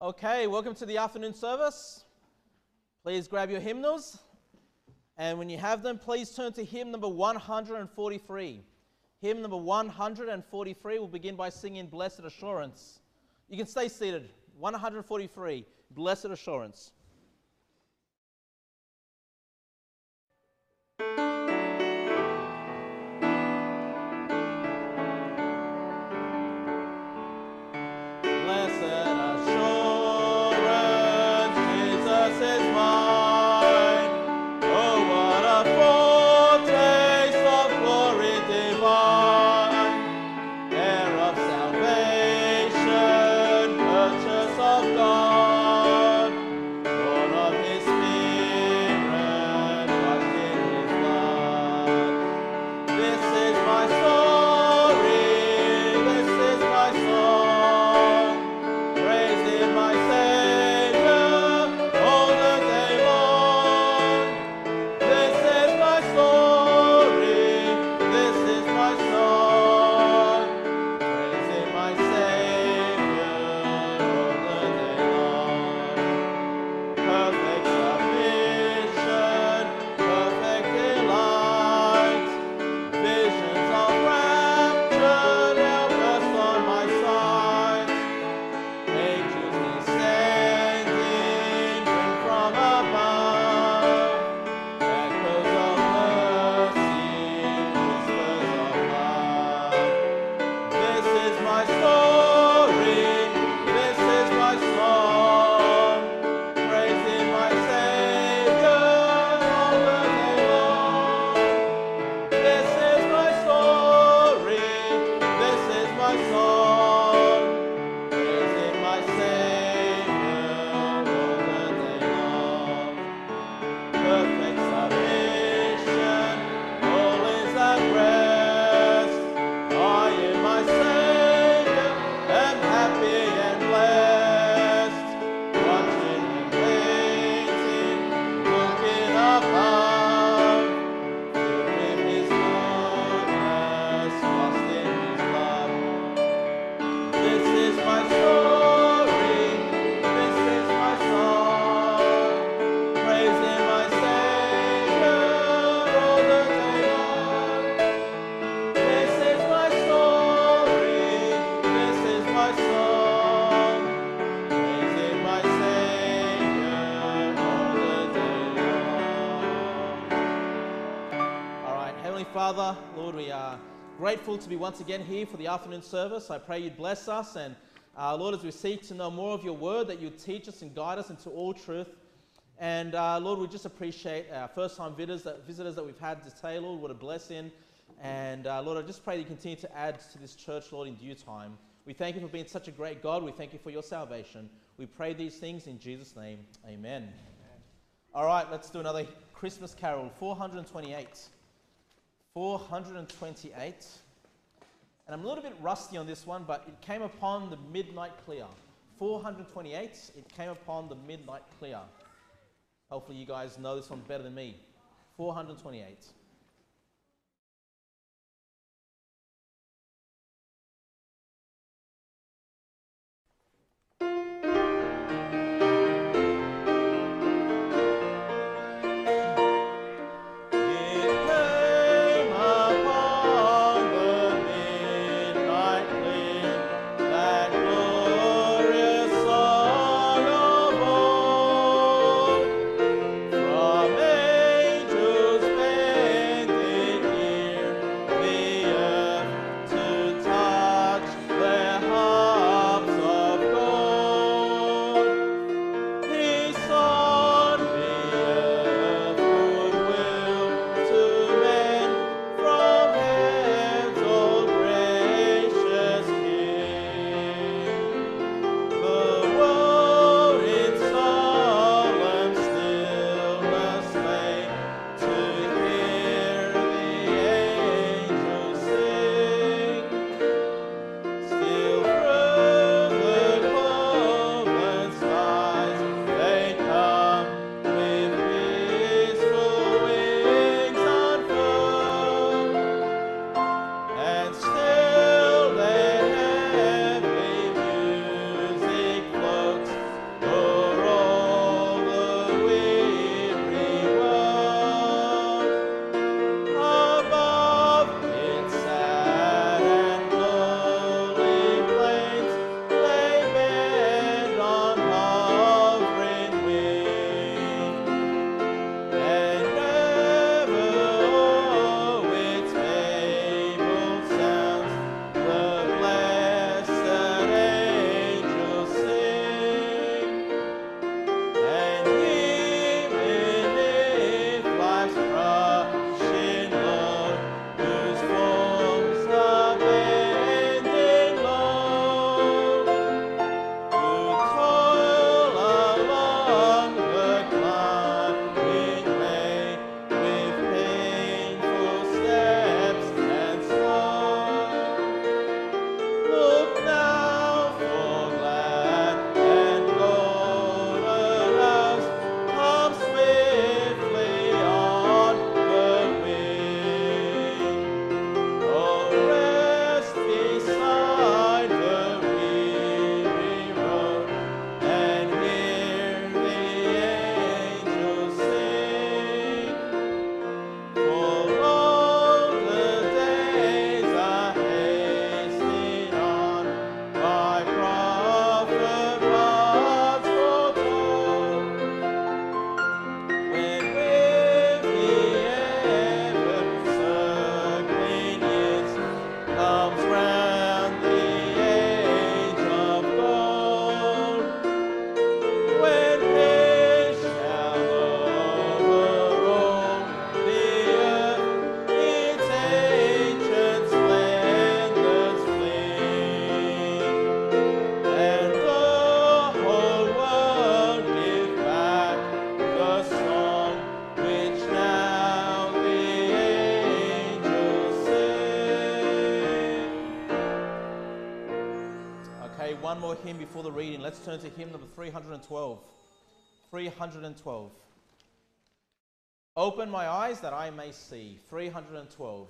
Okay, welcome to the afternoon service. Please grab your hymnals, and when you have them, please turn to hymn number 143. Hymn number 143, we'll begin by singing Blessed Assurance. You can stay seated. 143, Blessed Assurance. Father, Lord, we are grateful to be once again here for the afternoon service. I pray you'd bless us, and Lord, as we seek to know more of your word, that you'd teach us and guide us into all truth. And Lord, we just appreciate our first-time visitors that we've had today, Lord. What a blessing. And Lord, I just pray that you continue to add to this church, Lord, in due time. We thank you for being such a great God. We thank you for your salvation. We pray these things in Jesus' name. Amen. All right, let's do another Christmas carol, 428. 428, and I'm a little bit rusty on this one, but it came upon the midnight clear. 428, it came upon the midnight clear. Hopefully you guys know this one better than me. 428. From angels' faith. hymn before the reading. Let's turn to hymn number 312. 312. Open my eyes that I may see. 312.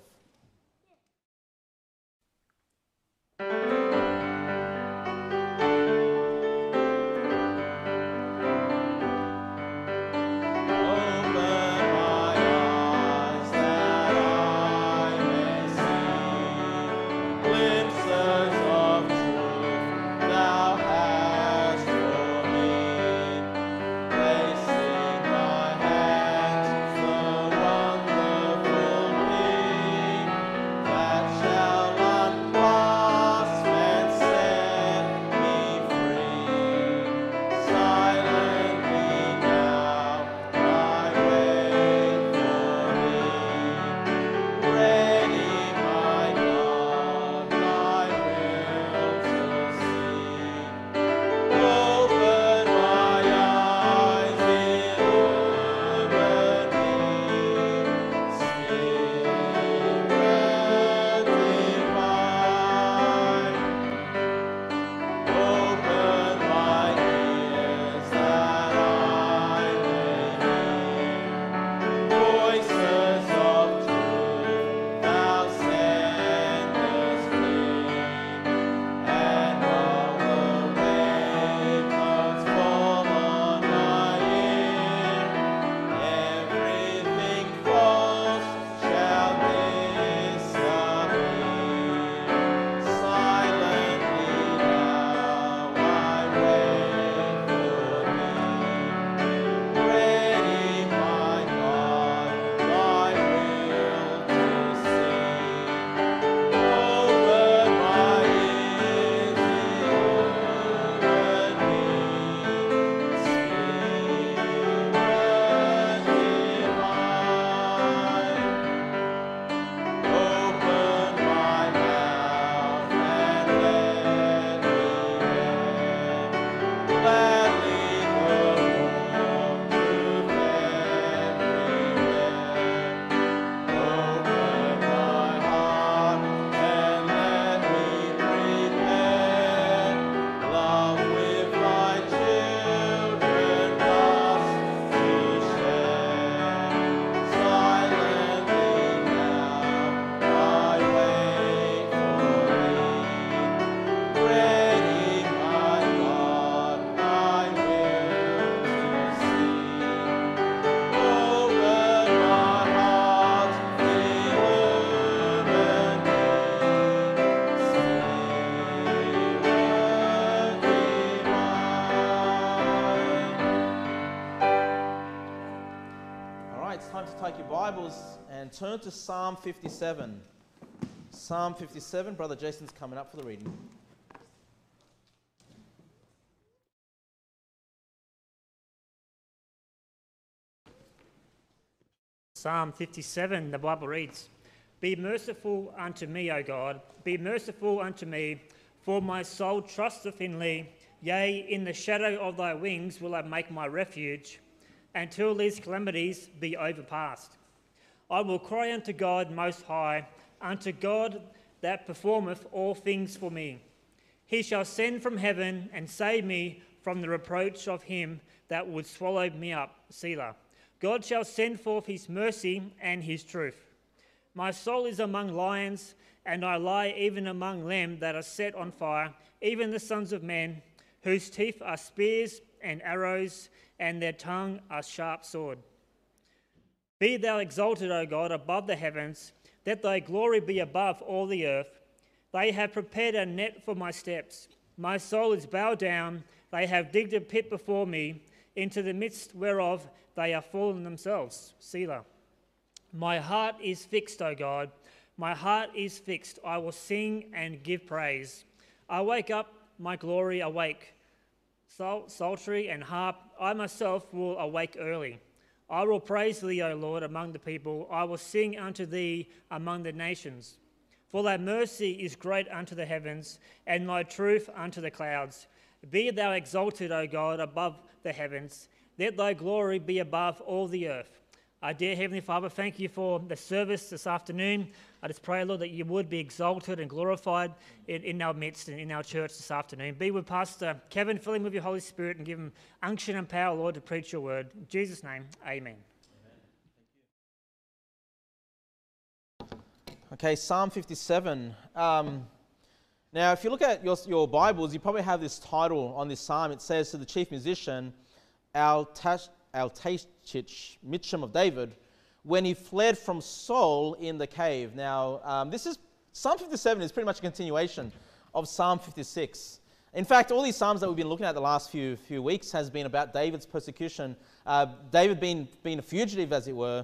And turn to Psalm 57. Psalm 57. Brother Jason's coming up for the reading. Psalm 57, the Bible reads, Be merciful unto me, O God, be merciful unto me, for my soul trusteth in thee. Yea, in the shadow of thy wings will I make my refuge, until these calamities be overpast. I will cry unto God most high, unto God that performeth all things for me. He shall send from heaven and save me from the reproach of him that would swallow me up. Selah. God shall send forth his mercy and his truth. My soul is among lions, and I lie even among them that are set on fire, even the sons of men, whose teeth are spears and arrows, and their tongue a sharp sword. Be thou exalted, O God, above the heavens, that thy glory be above all the earth. They have prepared a net for my steps. My soul is bowed down. They have digged a pit before me, into the midst whereof they are fallen themselves. Selah. My heart is fixed, O God. My heart is fixed. I will sing and give praise. Awake up, my glory, awake. Psaltery and harp, I myself will awake early. I will praise thee, O Lord, among the people. I will sing unto thee among the nations. For thy mercy is great unto the heavens, and thy truth unto the clouds. Be thou exalted, O God, above the heavens. Let thy glory be above all the earth. Dear Heavenly Father, thank you for the service this afternoon. I just pray, Lord, that you would be exalted and glorified in our midst and in our church this afternoon. Be with Pastor Kevin, fill him with your Holy Spirit and give him unction and power, Lord, to preach your word. In Jesus' name, amen. Okay, Psalm 57. Now, if you look at your Bibles, you probably have this title on this psalm. It says to the chief musician, Altashich Mitcham of David, when he fled from Saul in the cave. Now, Psalm 57 is pretty much a continuation of Psalm 56. In fact, all these psalms that we've been looking at the last few weeks has been about David's persecution. David being a fugitive, as it were,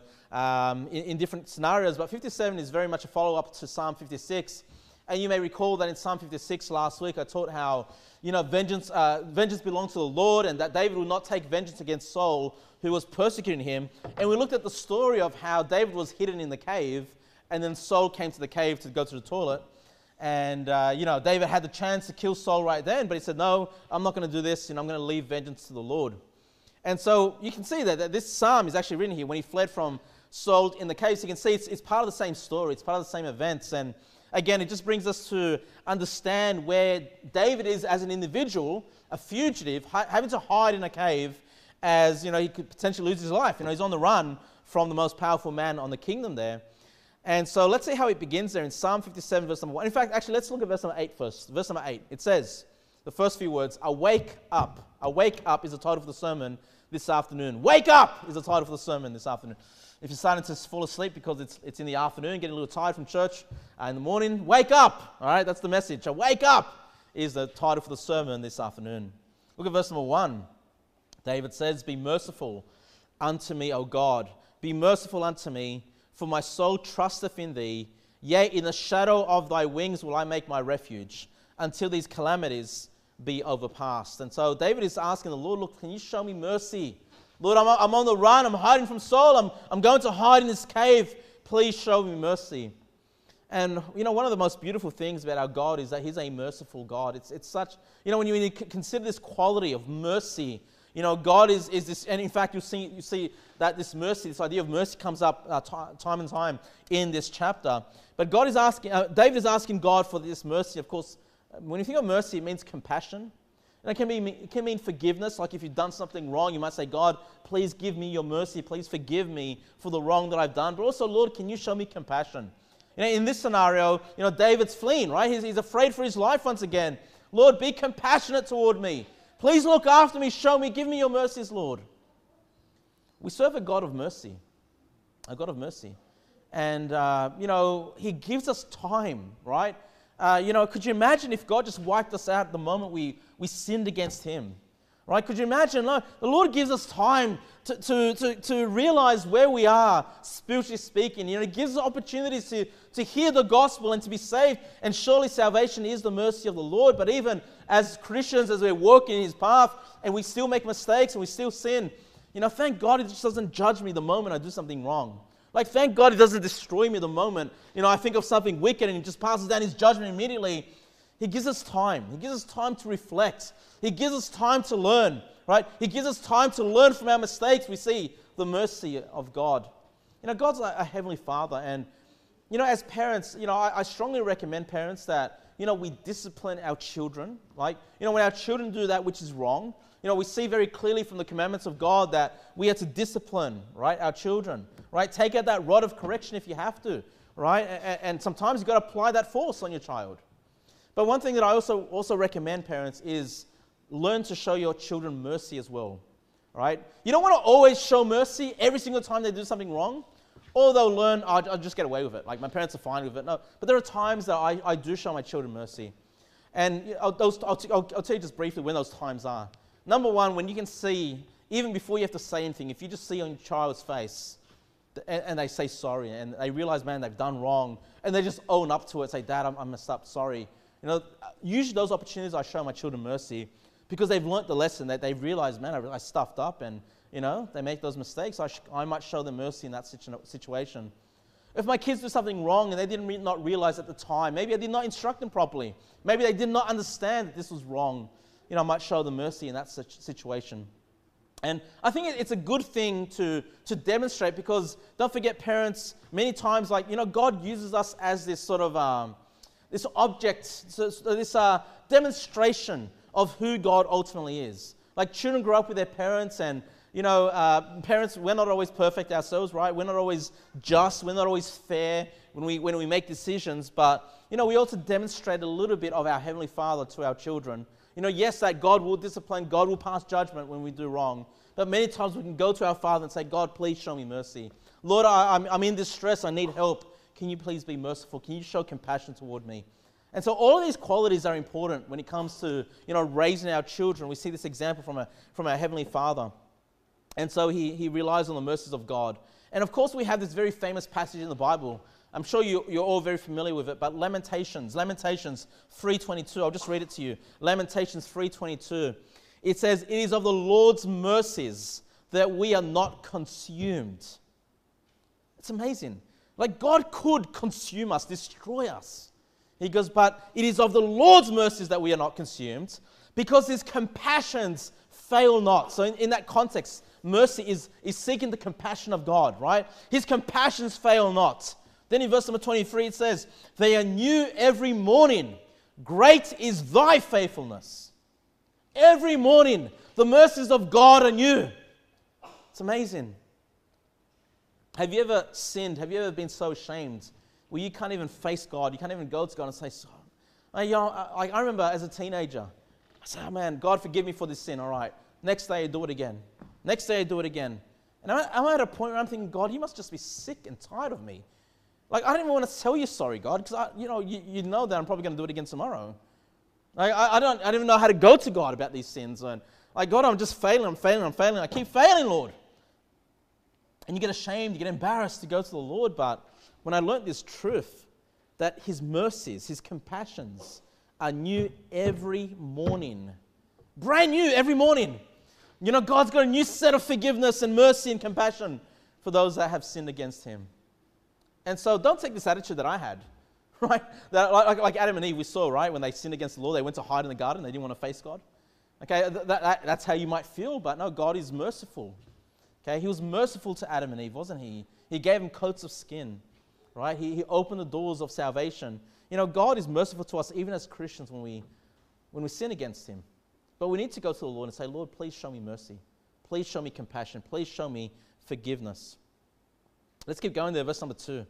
in different scenarios. But 57 is very much a follow-up to Psalm 56. And you may recall that in Psalm 56 last week, I taught how, vengeance belongs to the Lord, and that David will not take vengeance against Saul, who was persecuting him. And we looked at the story of how David was hidden in the cave, and then Saul came to the cave to go to the toilet. And, David had the chance to kill Saul right then, but he said, no, I'm not going to do this, I'm going to leave vengeance to the Lord. And so you can see that this psalm is actually written here when he fled from Saul in the cave. So you can see it's part of the same story, it's part of the same events. And again, it just brings us to understand where David is as an individual, a fugitive, having to hide in a cave as, he could potentially lose his life. He's on the run from the most powerful man on the kingdom there. And so let's see how it begins there in Psalm 57, verse number 1. In fact, actually, let's look at verse number 8 first. Verse number 8, it says, the first few words, awake up. Awake up is the title for the sermon this afternoon. Wake up is the title for the sermon this afternoon. If you're starting to fall asleep because it's in the afternoon, getting a little tired from church in the morning, wake up. All right, that's the message. Wake up is the title for the sermon this afternoon. Look at verse number 1. David says, be merciful unto me, O God. Be merciful unto me, for my soul trusteth in thee. Yea, in the shadow of thy wings will I make my refuge, until these calamities be overpassed. And so David is asking the Lord, look, can you show me mercy? Lord, I'm on the run. I'm hiding from Saul. I'm going to hide in this cave. Please show me mercy. And, one of the most beautiful things about our God is that he's a merciful God. It's such, when you consider this quality of mercy, God is this, and in fact, you see that this mercy, this idea of mercy comes up time and time in this chapter. But David is asking God for this mercy. Of course, when you think of mercy, it means compassion. And it can mean forgiveness. Like if you've done something wrong, you might say, God, please give me your mercy. Please forgive me for the wrong that I've done. But also, Lord, can you show me compassion? In this scenario, David's fleeing, right? He's afraid for his life once again. Lord, be compassionate toward me. Please look after me, show me, give me your mercies, Lord. We serve a God of mercy, And, he gives us time, right? Could you imagine if God just wiped us out the moment we sinned against him? Right? Could you imagine? The Lord gives us time to realize where we are, spiritually speaking. He gives us opportunities to hear the gospel and to be saved. And surely salvation is the mercy of the Lord. But even as Christians, as we're walking in his path and we still make mistakes and we still sin, thank God he just doesn't judge me the moment I do something wrong. Thank God he doesn't destroy me the moment, I think of something wicked and he just passes down his judgment immediately. He gives us time. He gives us time to reflect. He gives us time to learn, right? He gives us time to learn from our mistakes. We see the mercy of God. God's a heavenly Father. And, as parents, I strongly recommend parents that, we discipline our children. When our children do that which is wrong, we see very clearly from the commandments of God that we are to discipline, right, our children, right? Take out that rod of correction if you have to, right? And sometimes you've got to apply that force on your child. But one thing that I also recommend parents is learn to show your children mercy as well, right? You don't want to always show mercy every single time they do something wrong, or they'll learn, I'll just get away with it. My parents are fine with it. No, but there are times that I do show my children mercy. And I'll tell you just briefly when those times are. Number one, when you can see, even before you have to say anything, if you just see on your child's face, and they say sorry, and they realize, man, they've done wrong, and they just own up to it, say, Dad, I messed up, sorry. Usually those opportunities I show my children mercy because they've learnt the lesson, that they've realized, man, I stuffed up, and, they make those mistakes. I might show them mercy in that situation. If my kids do something wrong and they did not realize at the time, maybe I did not instruct them properly, maybe they did not understand that this was wrong, I might show them mercy in that situation. And I think it's a good thing to demonstrate, because don't forget, parents, many times, like, God uses us as this sort of, this object, this demonstration of who God ultimately is. Like, children grow up with their parents, and, parents, we're not always perfect ourselves, right? We're not always just, we're not always fair when we make decisions, but, we also demonstrate a little bit of our Heavenly Father to our children. Yes, that God will discipline, God will pass judgment when we do wrong. But many times we can go to our Father and say, God, please show me mercy. Lord, I'm in distress, I need help. Can you please be merciful? Can you show compassion toward me? And so all of these qualities are important when it comes to, raising our children. We see this example from our Heavenly Father. And so he relies on the mercies of God. And of course, we have this very famous passage in the Bible. I'm sure you're all very familiar with it, but Lamentations 3:22. I'll just read it to you. Lamentations 3:22. It says, "It is of the Lord's mercies that we are not consumed." It's amazing. Like, God could consume us, destroy us. He goes, but it is of the Lord's mercies that we are not consumed, because His compassions fail not. So in that context, mercy is seeking the compassion of God, right? His compassions fail not. Then in verse number 23, it says, "They are new every morning. Great is thy faithfulness." Every morning, the mercies of God are new. It's amazing. Have you ever sinned? Have you ever been so ashamed where you can't even face God? You can't even go to God and say, I remember as a teenager, I said, "Oh man, God forgive me for this sin." All right. Next day I do it again. Next day I do it again. And I'm at a point where I'm thinking, God, you must just be sick and tired of me. Like, I don't even want to tell you sorry, God, because you know that I'm probably going to do it again tomorrow. Like, I don't even know how to go to God about these sins. And like, God, I'm just failing. I keep failing, Lord. And you get ashamed, you get embarrassed to go to the Lord. But when I learned this truth, that His mercies, His compassions are new every morning. Brand new every morning. God's got a new set of forgiveness and mercy and compassion for those that have sinned against Him. And so don't take this attitude that I had, right? That, like Adam and Eve, we saw, right? When they sinned against the Lord, they went to hide in the garden. They didn't want to face God. Okay, that's how you might feel, but no, God is merciful. Okay, He was merciful to Adam and Eve, wasn't He? He gave them coats of skin, right? He opened the doors of salvation. God is merciful to us even as Christians when we sin against Him. But we need to go to the Lord and say, "Lord, please show me mercy. Please show me compassion. Please show me forgiveness." Let's keep going there, verse number 2.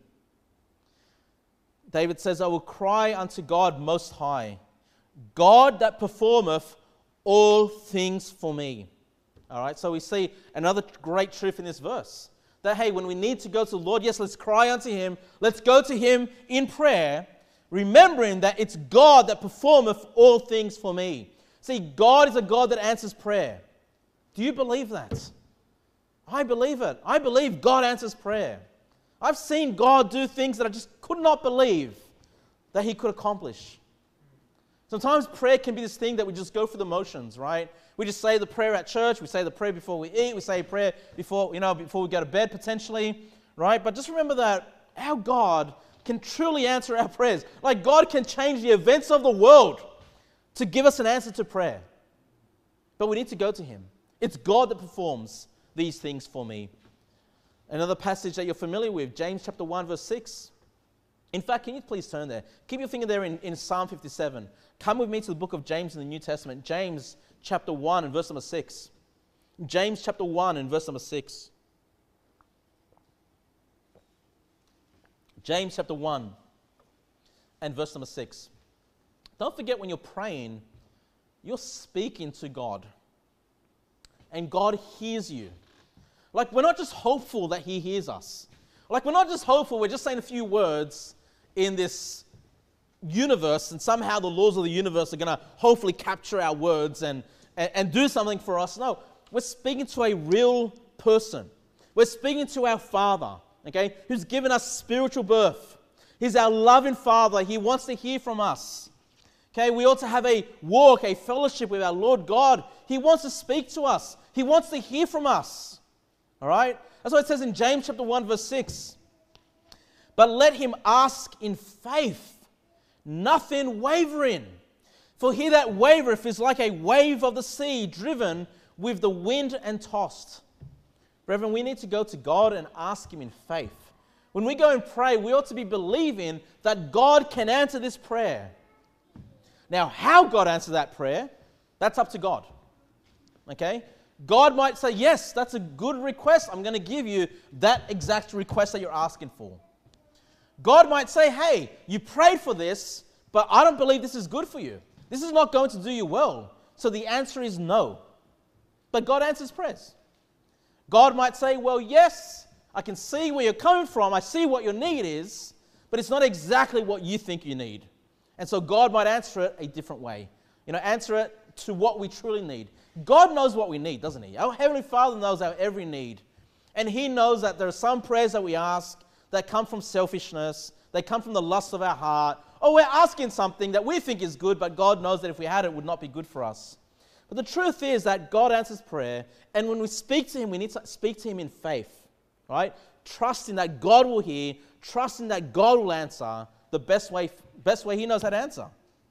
David says, "I will cry unto God most high, God that performeth all things for me." All right, so we see another great truth in this verse. That, hey, when we need to go to the Lord, yes, let's cry unto Him. Let's go to Him in prayer, remembering that it's God that performeth all things for me. See, God is a God that answers prayer. Do you believe that? I believe it. I believe God answers prayer. I've seen God do things that I just could not believe that He could accomplish. Sometimes prayer can be this thing that we just go through the motions, right? We just say the prayer at church, we say the prayer before we eat, we say a prayer before we go to bed potentially, right? But just remember that our God can truly answer our prayers. Like, God can change the events of the world to give us an answer to prayer. But we need to go to Him. It's God that performs these things for me. Another passage that you're familiar with, James chapter 1, verse 6. In fact, can you please turn there? Keep your finger there in Psalm 57. Come with me to the book of James in the New Testament. James chapter 1 and verse number 6. James chapter 1 and verse number 6. James chapter 1 and verse number 6. Don't forget, when you're praying, you're speaking to God. And God hears you. Like, we're not just hopeful that He hears us. Like, we're not just hopeful, we're just saying a few words in this universe, and somehow the laws of the universe are going to hopefully capture our words and do something for us. No, we're speaking to a real person. We're speaking to our Father, okay, who's given us spiritual birth. He's our loving Father. He wants to hear from us. Okay, we ought to have a walk, a fellowship with our Lord God. He wants to speak to us. He wants to hear from us. All right? That's what it says in James chapter 1, verse 6. But let him ask in faith, nothing wavering. For he that wavereth is like a wave of the sea, driven with the wind and tossed. Brethren, we need to go to God and ask Him in faith. When we go and pray, we ought to be believing that God can answer this prayer. Now, how God answers that prayer, that's up to God. Okay? God might say, yes, that's a good request. I'm going to give you that exact request that you're asking for. God might say, hey, you prayed for this, but I don't believe this is good for you. This is not going to do you well. So the answer is no. But God answers prayers. God might say, well, yes, I can see where you're coming from. I see what your need is, but it's not exactly what you think you need. And so God might answer it a different way. Answer it to what we truly need. God knows what we need, doesn't He? Our Heavenly Father knows our every need. And He knows that there are some prayers that we ask that come from selfishness. They come from the lust of our heart. Or we're asking something that we think is good, but God knows that if we had it, it would not be good for us. But the truth is that God answers prayer, and when we speak to Him, we need to speak to Him in faith, right? Trusting that God will hear, trusting that God will answer the best way He knows how to answer.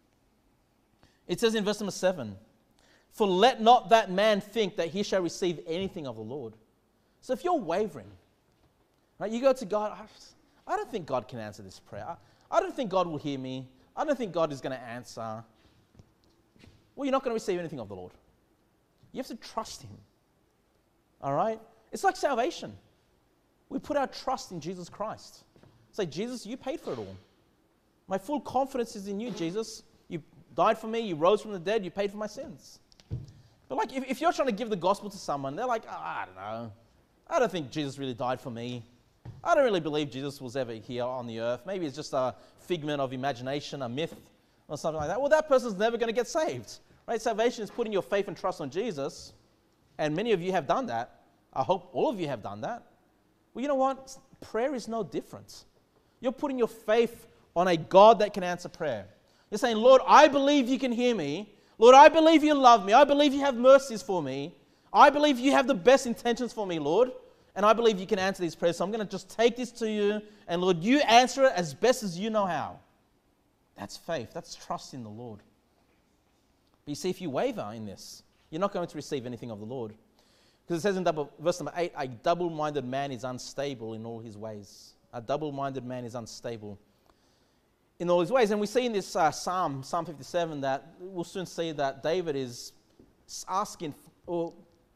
It says in verse number 7, for let not that man think that he shall receive anything of the Lord. So if you're wavering, right, you go to God, I don't think God can answer this prayer. I don't think God will hear me. I don't think God is going to answer. Well, you're not going to receive anything of the Lord. You have to trust Him. All right? It's like salvation. We put our trust in Jesus Christ. Say, Jesus, you paid for it all. My full confidence is in you, Jesus. You died for me. You rose from the dead. You paid for my sins. But like, if you're trying to give the gospel to someone, they're like, I don't know. I don't think Jesus really died for me. I don't really believe Jesus was ever here on the earth. Maybe it's just a figment of imagination, a myth, or something like that. Well, that person's never going to get saved. Right? Salvation is putting your faith and trust on Jesus. And many of you have done that. I hope all of you have done that. Well, you know what? Prayer is no different. You're putting your faith on a God that can answer prayer. You're saying, Lord, I believe you can hear me. Lord, I believe you love me. I believe you have mercies for me. I believe you have the best intentions for me, Lord. And I believe you can answer these prayers. So I'm going to just take this to you. And Lord, you answer it as best as you know how. That's faith. That's trust in the Lord. But you see, if you waver in this, you're not going to receive anything of the Lord. Because it says in verse number 8, a double-minded man is unstable in all his ways. A double-minded man is unstable in all his ways. And we see in this Psalm 57, that we'll soon see that David is asking, or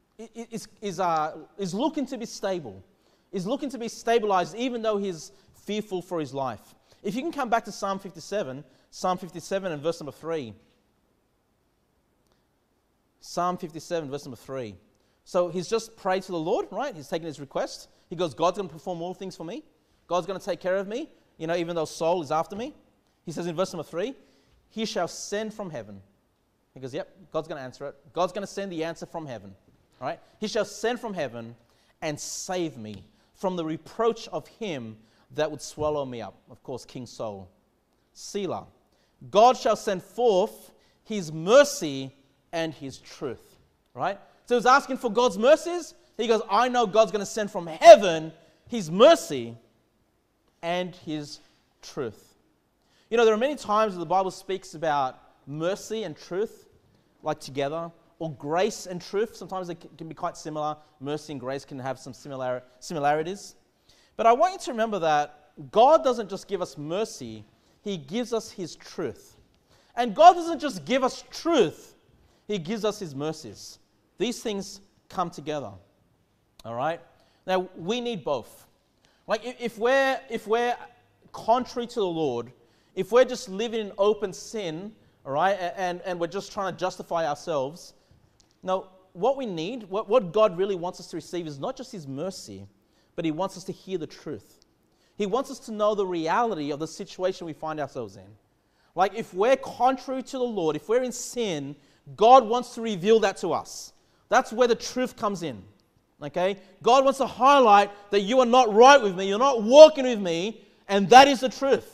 is looking to be stable, is looking to be stabilized even though he's fearful for his life. If you can come back to Psalm 57 and verse number 3. Psalm 57, verse number 3. So he's just prayed to the Lord, right? He's taken his request. He goes, God's going to perform all things for me. God's going to take care of me, even though Saul is after me. He says in verse number 3, He shall send from heaven. He goes, yep, God's going to answer it. God's going to send the answer from heaven. All right? He shall send from heaven and save me from the reproach of him that would swallow me up. Of course, King Saul. Selah. God shall send forth His mercy and His truth. Right? So he's asking for God's mercies. He goes, I know God's going to send from heaven His mercy and His truth. There are many times where the Bible speaks about mercy and truth, like together, or grace and truth. Sometimes they can be quite similar. Mercy and grace can have some similarities. But I want you to remember that God doesn't just give us mercy, He gives us His truth. And God doesn't just give us truth, He gives us His mercies. These things come together. All right? Now, we need both. Like, if we're contrary to the Lord, if we're just living in open sin, all right, and we're just trying to justify ourselves, now, what we need, what God really wants us to receive is not just His mercy, but He wants us to hear the truth. He wants us to know the reality of the situation we find ourselves in. Like, if we're contrary to the Lord, if we're in sin, God wants to reveal that to us. That's where the truth comes in. Okay? God wants to highlight that you are not right with me, you're not walking with me, and that is the truth.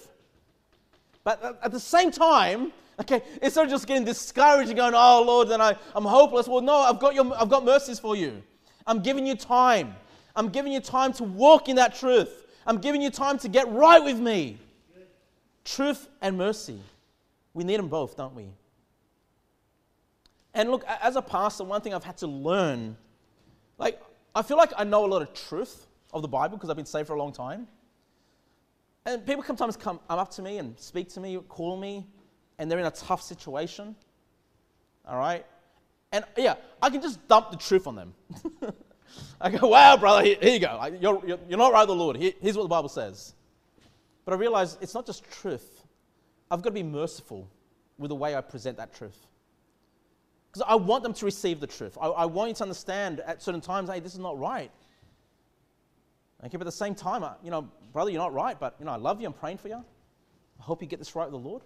But at the same time, okay, instead of just getting discouraged and going, oh Lord, then I'm hopeless. Well, no, I've got mercies for you. I'm giving you time. I'm giving you time to walk in that truth. I'm giving you time to get right with me. Truth and mercy. We need them both, don't we? And look, as a pastor, one thing I've had to learn, like, I feel like I know a lot of truth of the Bible because I've been saved for a long time. And people sometimes come up to me and speak to me, call me, and they're in a tough situation. All right? And yeah, I can just dump the truth on them. I go, wow, brother, here you go. You're not right with the Lord. Here's what the Bible says. But I realize it's not just truth. I've got to be merciful with the way I present that truth. Because I want them to receive the truth. I want you to understand at certain times, hey, this is not right. Okay, but at the same time, brother, you're not right, but, I love you, I'm praying for you. I hope you get this right with the Lord.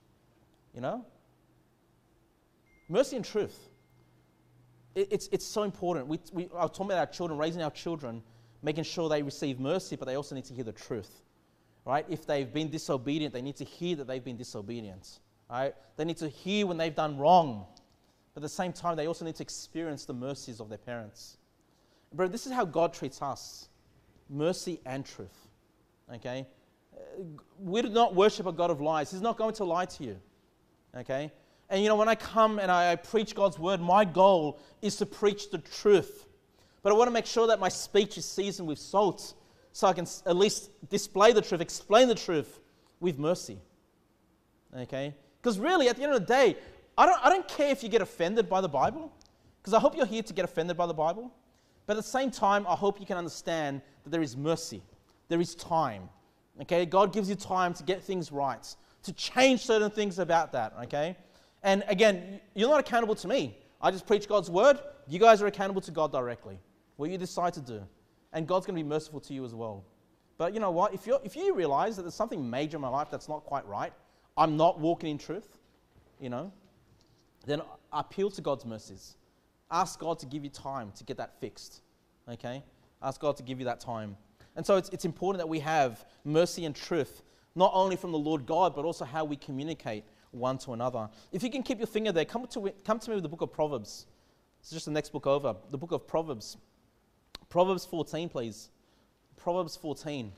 Mercy and truth. It's so important. I was talking about our children, raising our children, making sure they receive mercy, but they also need to hear the truth. Right? If they've been disobedient, they need to hear that they've been disobedient. Right? They need to hear when they've done wrong. But at the same time, they also need to experience the mercies of their parents. Bro, this is how God treats us. Mercy and truth. Okay? We do not worship a God of lies. He's not going to lie to you. Okay? And when I come and I preach God's word, my goal is to preach the truth. But I want to make sure that my speech is seasoned with salt so I can at least display the truth, explain the truth with mercy. Okay? Because really, at the end of the day, I don't care if you get offended by the Bible, because I hope you're here to get offended by the Bible. But at the same time, I hope you can understand that there is mercy. There is time. Okay? God gives you time to get things right, to change certain things about that. Okay? And again, you're not accountable to me. I just preach God's word. You guys are accountable to God directly. What you decide to do. And God's going to be merciful to you as well. But you know what? If you realize that there's something major in my life that's not quite right, I'm not walking in truth, then appeal to God's mercies. Ask God to give you time to get that fixed. Okay? Ask God to give you that time. And so it's important that we have mercy and truth, not only from the Lord God, but also how we communicate one to another. If you can keep your finger there, come to me with the book of Proverbs. It's just the next book over. The book of Proverbs. Proverbs 14, please. Proverbs 14.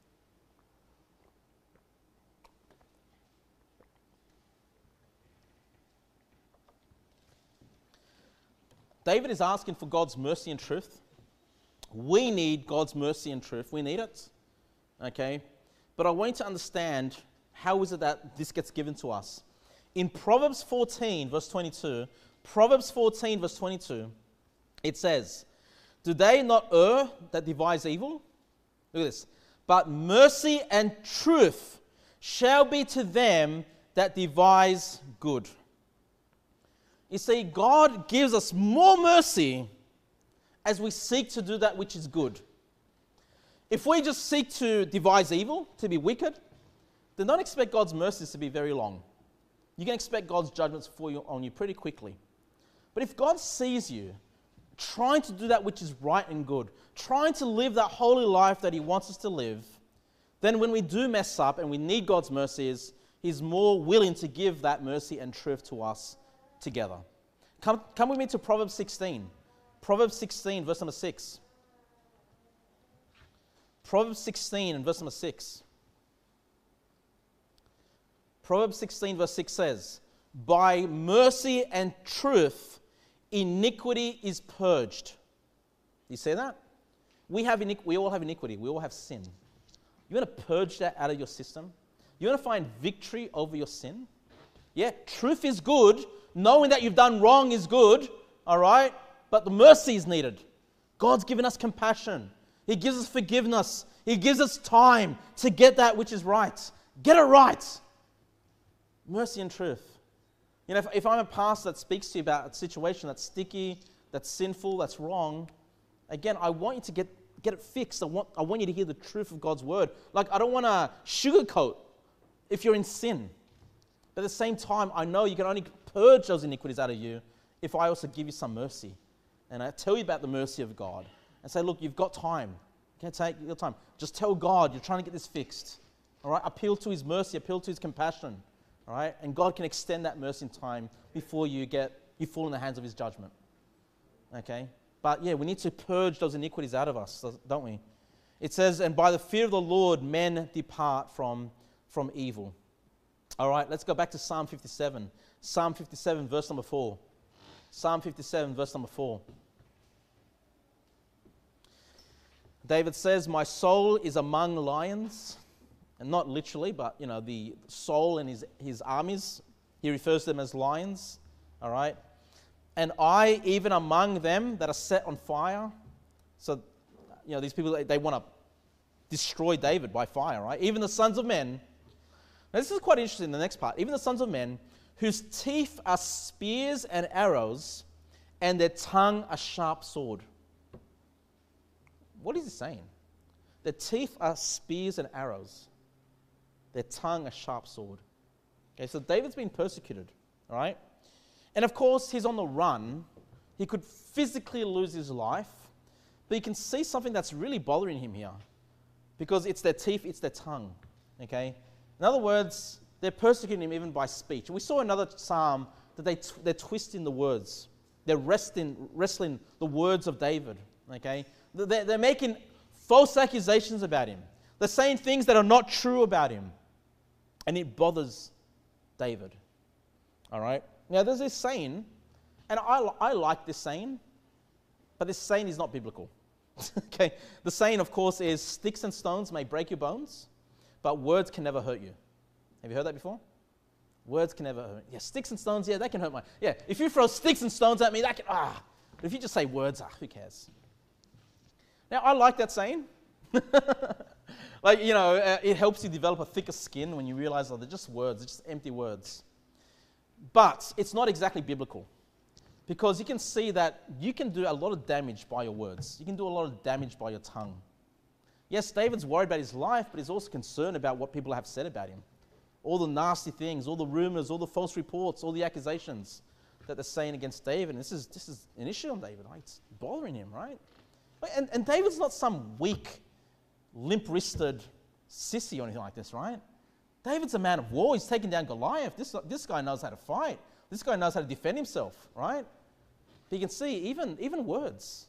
David is asking for God's mercy and truth. We need God's mercy and truth. We need it. Okay? But I want you to understand, how is it that this gets given to us? In Proverbs 14, verse 22, it says, do they not err that devise evil? Look at this. But mercy and truth shall be to them that devise good. You see, God gives us more mercy as we seek to do that which is good. If we just seek to devise evil, to be wicked, then don't expect God's mercies to be very long. You can expect God's judgments on you pretty quickly. But if God sees you trying to do that which is right and good, trying to live that holy life that He wants us to live, then when we do mess up and we need God's mercies, He's more willing to give that mercy and truth to us together. Come with me to Proverbs 16. Proverbs 16, verse number 6. Proverbs 16 and verse number 6. Proverbs 16, verse 6 says, by mercy and truth, iniquity is purged. You see that? We all have iniquity. We all have sin. You want to purge that out of your system? You want to find victory over your sin? Yeah, truth is good. Knowing that you've done wrong is good, all right? But the mercy is needed. God's given us compassion. He gives us forgiveness. He gives us time to get that which is right. Get it right. Mercy and truth. If I'm a pastor that speaks to you about a situation that's sticky, that's sinful, that's wrong, again, I want you to get it fixed. I want you to hear the truth of God's word. Like, I don't want to sugarcoat if you're in sin. But at the same time, I know you can only purge those iniquities out of you if I also give you some mercy. And I tell you about the mercy of God. And say, look, you've got time. Okay, take your time. Just tell God you're trying to get this fixed. All right? Appeal to His mercy. Appeal to His compassion. All right? And God can extend that mercy in time before you fall in the hands of His judgment. Okay? But yeah, we need to purge those iniquities out of us, don't we? It says, and by the fear of the Lord, men depart from evil. All right, let's go back to Psalm 57. Psalm 57, verse number 4. Psalm 57, verse number 4. David says, my soul is among lions, and not literally, but, the soul and his armies, he refers to them as lions, all right? And I, even among them that are set on fire. So, these people, they want to destroy David by fire, right? Even the sons of men. Now, this is quite interesting, the next part. Even the sons of men, whose teeth are spears and arrows, and their tongue a sharp sword. What is he saying? Their teeth are spears and arrows. Their tongue a sharp sword. Okay, so David's been persecuted, all right? And of course, he's on the run. He could physically lose his life, but you can see something that's really bothering him here, because it's their teeth, it's their tongue, okay? In other words, they're persecuting him even by speech. And we saw another psalm that they're twisting the words. They're wrestling the words of David, okay? They're making false accusations about him. They're saying things that are not true about him. And it bothers David, all right? Now, there's this saying, and I like this saying, but this saying is not biblical. Okay, the saying, of course, is sticks and stones may break your bones, but words can never hurt you. Have you heard that before? Words can never hurt. Yeah, sticks and stones, yeah, that can hurt my... Yeah, if you throw sticks and stones at me, that can... But if you just say words, who cares? Now, I like that saying. It helps you develop a thicker skin when you realize they're just words, they're just empty words. But it's not exactly biblical, because you can see that you can do a lot of damage by your words. You can do a lot of damage by your tongue. Yes, David's worried about his life, but he's also concerned about what people have said about him. All the nasty things, all the rumors, all the false reports, all the accusations that they're saying against David. And this is an issue on David, right? It's bothering him, right? And David's not some weak, limp-wristed sissy or anything like this, right? David's a man of war. He's taken down Goliath. This guy knows how to fight. This guy knows how to defend himself, right? But you can see even words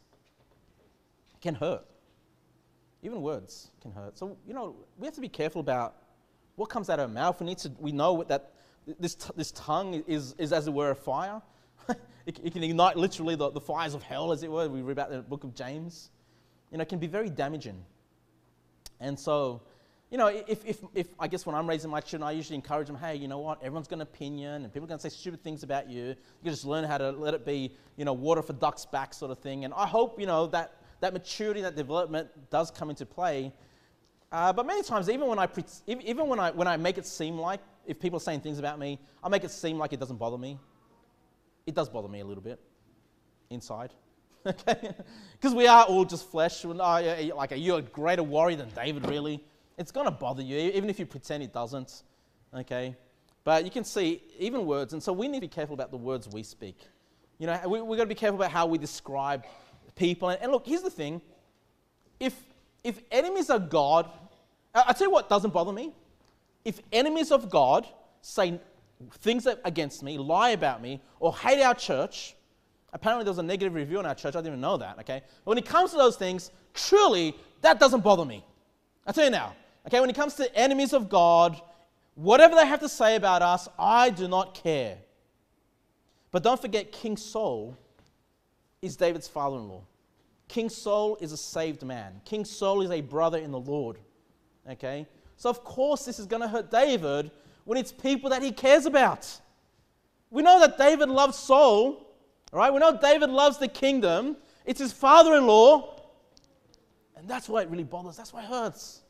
can hurt. Even words can hurt. So, we have to be careful about what comes out of our mouth. We know that this tongue is as it were a fire. It can ignite literally the fires of hell, as it were. We read about the book of James. It can be very damaging. And so, if I guess when I'm raising my children, I usually encourage them, hey, you know what? Everyone's got an opinion, and people are going to say stupid things about you. You can just learn how to let it be, water for ducks' back sort of thing. And I hope, that maturity, that development does come into play. But many times, even when I make it seem like, if people are saying things about me, I make it seem like it doesn't bother me. It does bother me a little bit inside. Okay? Because we are all just flesh. Are you a greater warrior than David, really? It's going to bother you, even if you pretend it doesn't. Okay? But you can see, even words, and so we need to be careful about the words we speak. We've got to be careful about how we describe people. And look, here's the thing. If enemies of God, I'll tell you what doesn't bother me. If enemies of God say things against me, lie about me, or hate our church, apparently there was a negative review on our church, I didn't even know that, okay? But when it comes to those things, truly, that doesn't bother me. I'll tell you now, okay, when it comes to enemies of God, whatever they have to say about us, I do not care. But don't forget, King Saul is David's father-in-law. King Saul is a saved man. King Saul is a brother in the Lord, okay? So of course this is going to hurt David when it's people that he cares about. We know that David loves Saul, all right? We know David loves the kingdom. It's his father-in-law, and that's why it really bothers. That's why it hurts.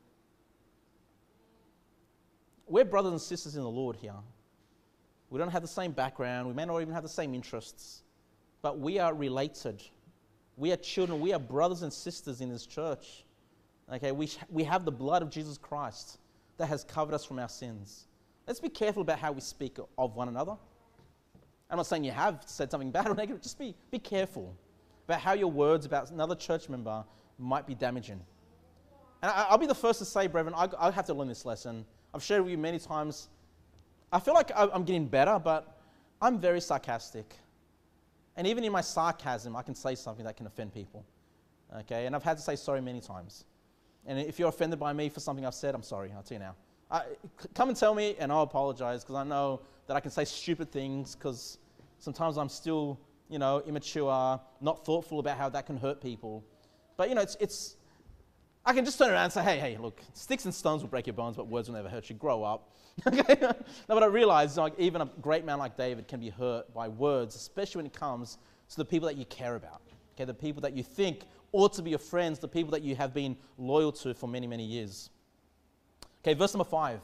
We're brothers and sisters in the Lord here. We don't have the same background. We may not even have the same interests, but we are related. We are children. We are brothers and sisters in this church. Okay, we have the blood of Jesus Christ that has covered us from our sins. Let's be careful about how we speak of one another. I'm not saying you have said something bad or negative. Just be careful about how your words about another church member might be damaging. And I'll be the first to say, brethren, I have to learn this lesson. I've shared with you many times. I feel like I'm getting better, but I'm very sarcastic. And even in my sarcasm, I can say something that can offend people. Okay, and I've had to say sorry many times. And if you're offended by me for something I've said, I'm sorry. I'll tell you now. Come and tell me, and I'll apologize, because I know that I can say stupid things, because Sometimes I'm still, immature, not thoughtful about how that can hurt people. But, I can just turn around and say, hey, look, sticks and stones will break your bones, but words will never hurt you. Grow up. Okay? No, but I realize, even a great man like David can be hurt by words, especially when it comes to the people that you care about. Okay, the people that you think ought to be your friends, the people that you have been loyal to for many, many years. Okay, verse number 5.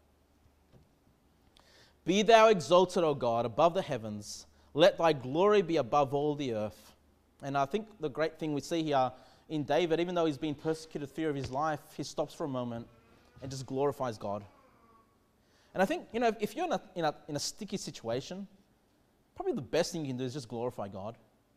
Be thou exalted, O God, above the heavens. Let thy glory be above all the earth. And I think the great thing we see here in David, even though he's been persecuted, fear of his life, he stops for a moment and just glorifies God. And I think, if you're in a sticky situation, probably the best thing you can do is just glorify God.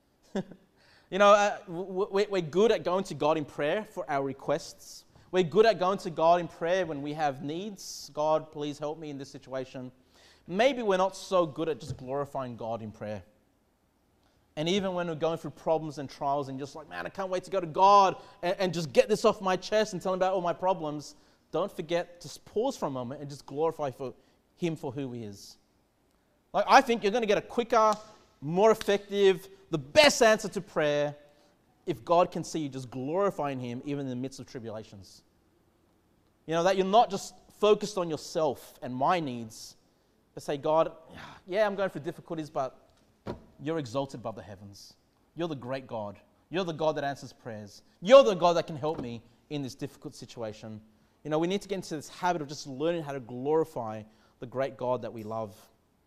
We're good at going to God in prayer for our requests. We're good at going to God in prayer when we have needs. God, please help me in this situation. Maybe we're not so good at just glorifying God in prayer. And even when we're going through problems and trials and just like, man, I can't wait to go to God and just get this off my chest and tell him about all my problems, don't forget to pause for a moment and just glorify him for who he is. Like, I think you're going to get a quicker, more effective, the best answer to prayer if God can see you just glorifying him even in the midst of tribulations. That you're not just focused on yourself and my needs, but say, God, yeah, I'm going through difficulties, but you're exalted above the heavens. You're the great God. You're the God that answers prayers. You're the God that can help me in this difficult situation. We need to get into this habit of just learning how to glorify the great God that we love.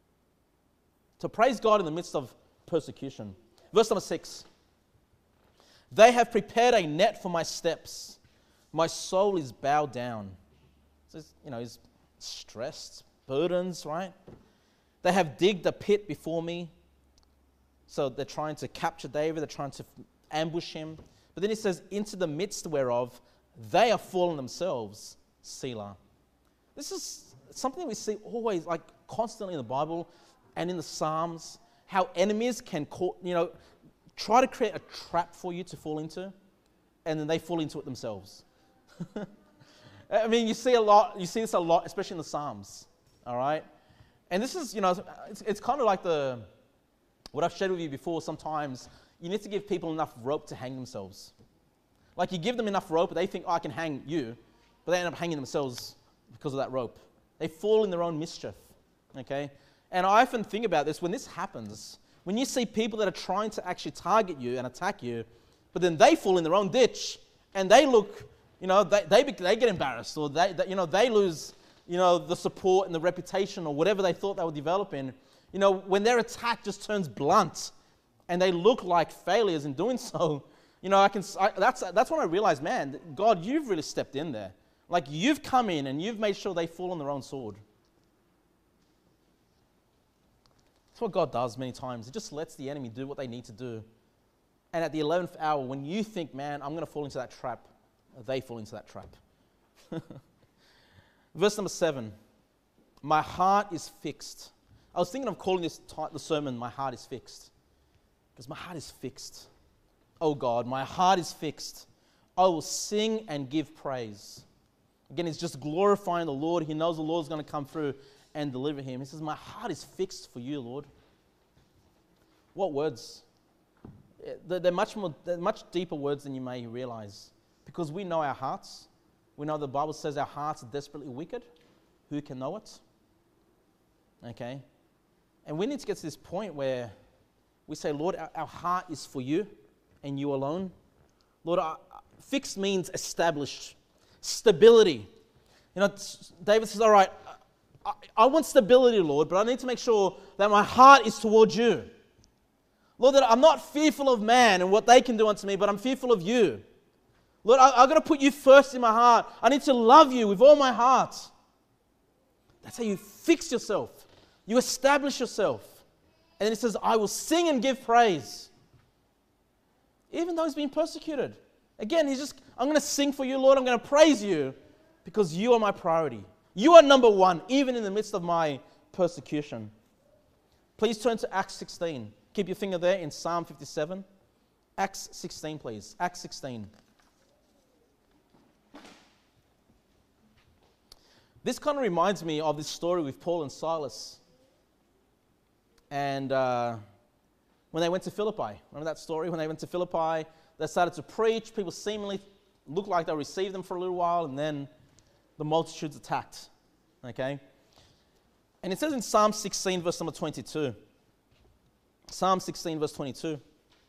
To praise God in the midst of persecution. Verse number 6. They have prepared a net for my steps. My soul is bowed down. So, he's stressed, burdens, right? They have digged a pit before me. So they're trying to capture David. They're trying to ambush him. But then he says, into the midst whereof they are fallen themselves, Selah. This is something we see always, like constantly in the Bible and in the Psalms, how enemies can try to create a trap for you to fall into, and then they fall into it themselves. I mean, you see this a lot, especially in the Psalms, all right? And this is, it's kind of like what I've shared with you before. Sometimes you need to give people enough rope to hang themselves. Like, you give them enough rope, they think, I can hang you, but they end up hanging themselves because of that rope. They fall in their own mischief, okay? And I often think about this, when this happens, when you see people that are trying to actually target you and attack you, but then they fall in their own ditch, and they look, they get embarrassed, or they lose, the support and the reputation or whatever they thought they were developing. When their attack just turns blunt, and they look like failures in doing so, that's when I realized, man, God, you've really stepped in there. Like, you've come in and you've made sure they fall on their own sword. That's what God does many times. He just lets the enemy do what they need to do. And at the 11th hour, when you think, man, I'm going to fall into that trap, they fall into that trap. Verse number 7. My heart is fixed. I was thinking of calling the sermon, My Heart is Fixed. Because my heart is fixed. Oh God, my heart is fixed. I will sing and give praise. Again, he's just glorifying the Lord. He knows the Lord's going to come through and deliver him. He says, my heart is fixed for you, Lord. What words? They're much deeper words than you may realize. Because we know our hearts. We know the Bible says our hearts are desperately wicked. Who can know it? Okay? And we need to get to this point where we say, Lord, our heart is for you and you alone. Lord, fixed means established. Stability. David says, all right, I want stability, Lord, but I need to make sure that my heart is towards you. Lord, that I'm not fearful of man and what they can do unto me, but I'm fearful of you. Lord, I've got to put you first in my heart. I need to love you with all my heart. That's how you fix yourself. You establish yourself. And then he says, I will sing and give praise. Even though he's being persecuted. Again, I'm going to sing for you, Lord. I'm going to praise you because you are my priority. You are number one, even in the midst of my persecution. Please turn to Acts 16. Keep your finger there in Psalm 57. Acts 16, please. Acts 16. This kind of reminds me of this story with Paul and Silas. And when they went to Philippi, remember that story? When they went to Philippi, they started to preach. People seemingly looked like they received them for a little while, and then the multitudes attacked. Okay? And it says in Psalm 16, verse number 22. Psalm 16, verse 22.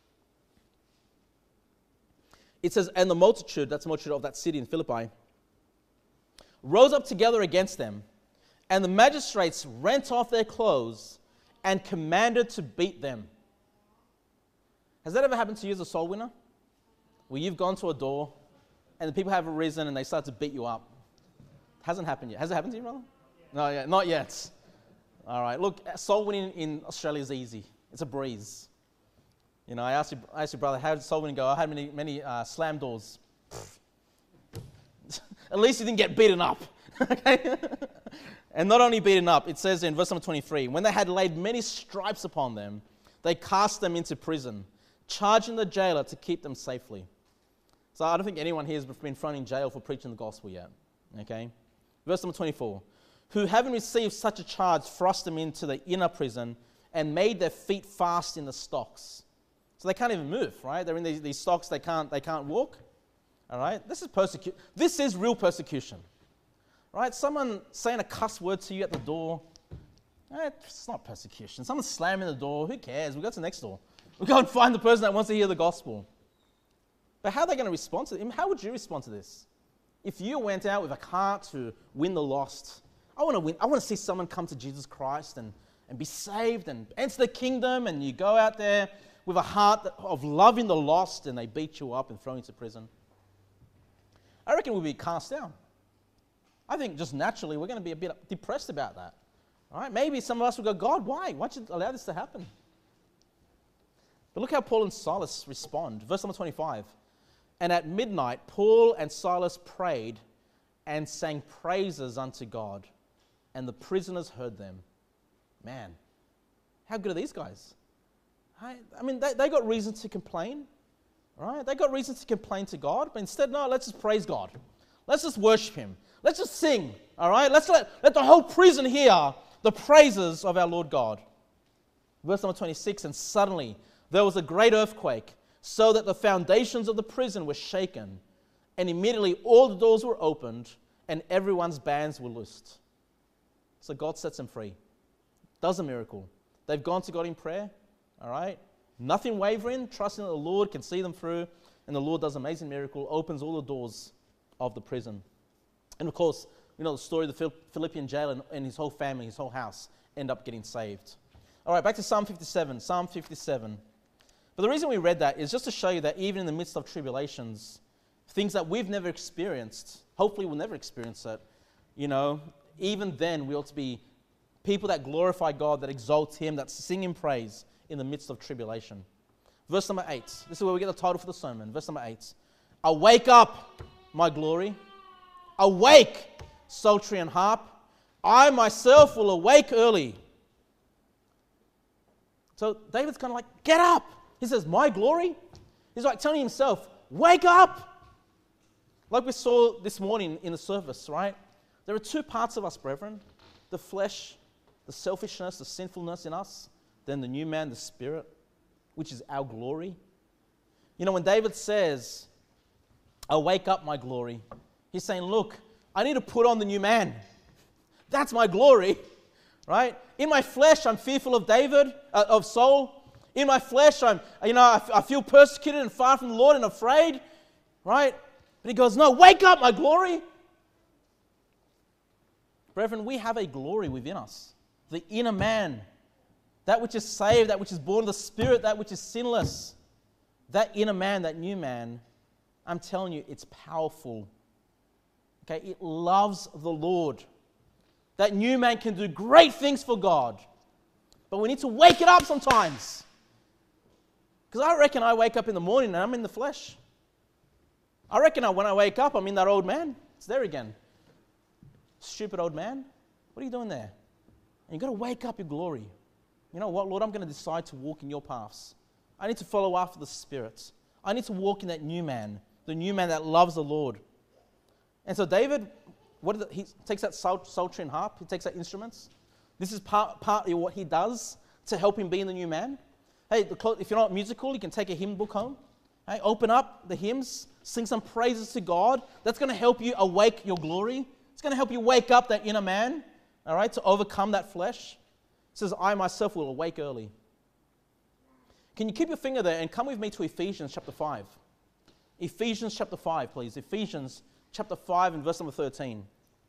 It says, and the multitude, that's the multitude of that city in Philippi, rose up together against them, and the magistrates rent off their clothes and commanded to beat them. Has that ever happened to you as a soul winner? Where you've gone to a door, and the people have arisen and they start to beat you up? It hasn't happened yet. Has it happened to you, brother? No, yeah, not yet. All right, look, soul winning in Australia is easy. It's a breeze. You know, I asked your brother, how did soul winning go? I had many slam doors. At least you didn't get beaten up. Okay? And not only beaten up, it says in verse number 23, when they had laid many stripes upon them, they cast them into prison, charging the jailer to keep them safely. So I don't think anyone here has been thrown in jail for preaching the gospel yet. Okay? Verse number 24, who having received such a charge, thrust them into the inner prison and made their feet fast in the stocks. So they can't even move, right? They're in these stocks, they can't walk. All right? This is persecution. This is real persecution. Right? Someone saying a cuss word to you at the door, it's not persecution. Someone slamming the door, who cares? We go to the next door. We go and find the person that wants to hear the gospel. But how are they going to respond to it? How would you respond to this? If you went out with a heart to win the lost, I want to see someone come to Jesus Christ and be saved and enter the kingdom, and you go out there with a heart of loving the lost and they beat you up and throw you into prison. I reckon we'll be cast down. I think just naturally we're going to be a bit depressed about that. All right? Maybe some of us will go, God, why? Why'd you allow this to happen? But look how Paul and Silas respond. Verse number 25. And at midnight, Paul and Silas prayed and sang praises unto God, and the prisoners heard them. Man, how good are these guys? I mean, they got reason to complain, right? They got reason to complain to God, but instead, no, let's just praise God. Let's just worship Him. Let's just sing, all right? Let's let the whole prison hear the praises of our Lord God. Verse number 26, and suddenly there was a great earthquake, so that the foundations of the prison were shaken, and immediately all the doors were opened, and everyone's bands were loosed. So God sets them free. Does a miracle. They've gone to God in prayer, all right? Nothing wavering, trusting that the Lord can see them through, and the Lord does an amazing miracle, opens all the doors of the prison. And of course, you know the story of the Philippian jailer and his whole family, his whole house, end up getting saved. All right, back to Psalm 57. Psalm 57. But the reason we read that is just to show you that even in the midst of tribulations, things that we've never experienced, hopefully we'll never experience it, you know, even then we ought to be people that glorify God, that exalt Him, that sing in praise in the midst of tribulation. Verse number 8. This is where we get the title for the sermon. Verse number 8. Awake up, my glory. Awake, psaltery and harp. I myself will awake early. So David's kind of like, get up. He says, my glory? He's like telling himself, wake up. Like we saw this morning in the service, right? There are two parts of us, brethren. The flesh, the selfishness, the sinfulness in us. Then the new man, the spirit, which is our glory. You know, when David says, awake up, my glory, he's saying, look, I need to put on the new man. That's my glory, right? In my flesh, I'm fearful of Saul. In my flesh, I feel persecuted and far from the Lord and afraid, right? But he goes, no, wake up, my glory. Brethren, we have a glory within us. The inner man, that which is saved, that which is born of the Spirit, that which is sinless. That inner man, that new man, I'm telling you, it's powerful. Okay, it loves the Lord. That new man can do great things for God. But we need to wake it up sometimes. Because I reckon I wake up in the morning and I'm in the flesh. I reckon when I wake up, I'm in that old man. It's there again. Stupid old man. What are you doing there? And you've got to wake up your glory. You know what, Lord? I'm going to decide to walk in your paths. I need to follow after the Spirit. I need to walk in that new man, the new man that loves the Lord. And so David, he takes that psaltery and harp. He takes that instruments. This is partly what he does to help him be in the new man? Hey, if you're not musical, you can take a hymn book home. Hey, open up the hymns, sing some praises to God. That's going to help you awake your glory. It's going to help you wake up that inner man, all right, to overcome that flesh. It says, I myself will awake early. Can you keep your finger there and come with me to Ephesians chapter 5? Ephesians chapter 5, please. Ephesians chapter 5 and verse number 13.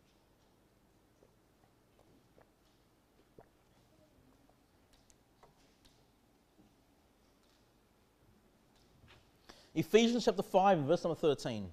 Ephesians chapter 5 and verse number 13.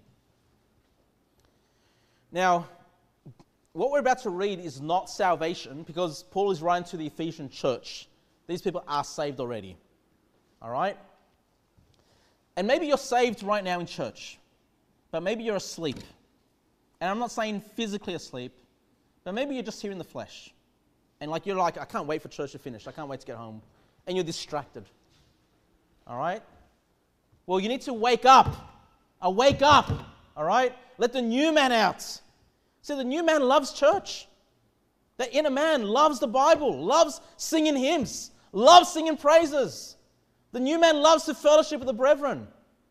Now, what we're about to read is not salvation, because Paul is writing to the Ephesian church. These people are saved already. All right? And maybe you're saved right now in church, but maybe you're asleep. And I'm not saying physically asleep, but maybe you're just here in the flesh. And you're like, I can't wait for church to finish. I can't wait to get home. And you're distracted. All right? Well, you need to wake up. Wake up. All right? Let the new man out. See, the new man loves church. The inner man loves the Bible, loves singing hymns, loves singing praises. The new man loves to fellowship with the brethren.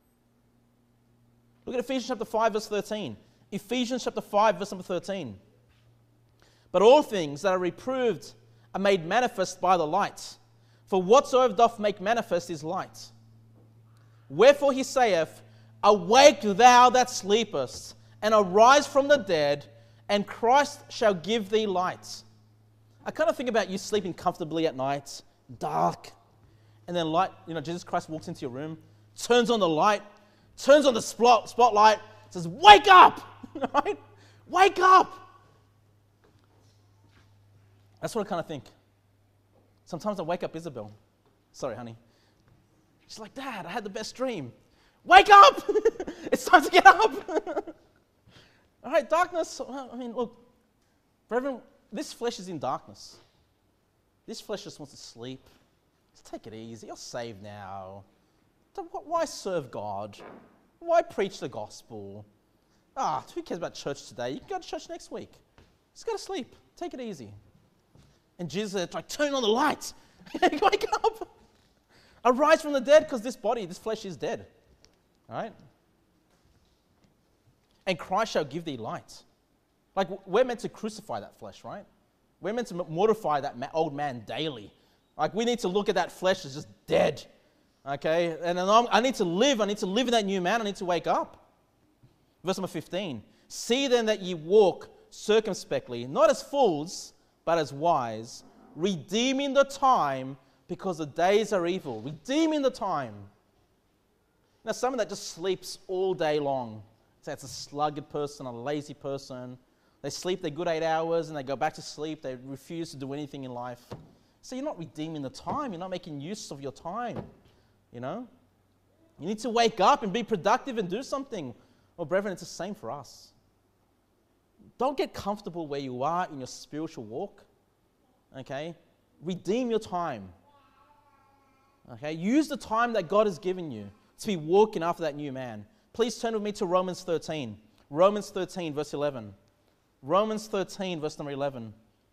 Look at Ephesians chapter 5, verse 13. Ephesians chapter 5, verse number 13. But all things that are reproved are made manifest by the light. For whatsoever doth make manifest is light. Wherefore he saith, Awake thou that sleepest, and arise from the dead, and Christ shall give thee light. I kind of think about you sleeping comfortably at night, dark, and then light, Jesus Christ walks into your room, turns on the light, turns on the spotlight, says, wake up! Right? Wake up! That's what I kind of think. Sometimes I wake up Isabel. Sorry, honey. She's like, Dad, I had the best dream. Wake up! It's time to get up! All right, darkness, look, brethren, this flesh is in darkness. This flesh just wants to sleep. Just take it easy. You're saved now. Why serve God? Why preach the gospel? Who cares about church today? You can go to church next week. Just go to sleep. Take it easy. And Jesus said, turn on the lights. Wake up. Arise from the dead, because this flesh is dead. All right? And Christ shall give thee light. We're meant to crucify that flesh, right? We're meant to mortify that old man daily. We need to look at that flesh as just dead. Okay? And then I need to live. I need to live in that new man. I need to wake up. Verse number 15. See then that ye walk circumspectly, not as fools, but as wise, redeeming the time, because the days are evil. Redeeming the time. Now, someone that just sleeps all day long, say it's a sluggard person, a lazy person. They sleep their good 8 hours and they go back to sleep. They refuse to do anything in life. So you're not redeeming the time. You're not making use of your time. You need to wake up and be productive and do something. Well, brethren, it's the same for us. Don't get comfortable where you are in your spiritual walk. Okay? Redeem your time. Okay? Use the time that God has given you to be walking after that new man. Please turn with me to Romans 13. Romans 13, verse 11. Romans 13, verse number 11.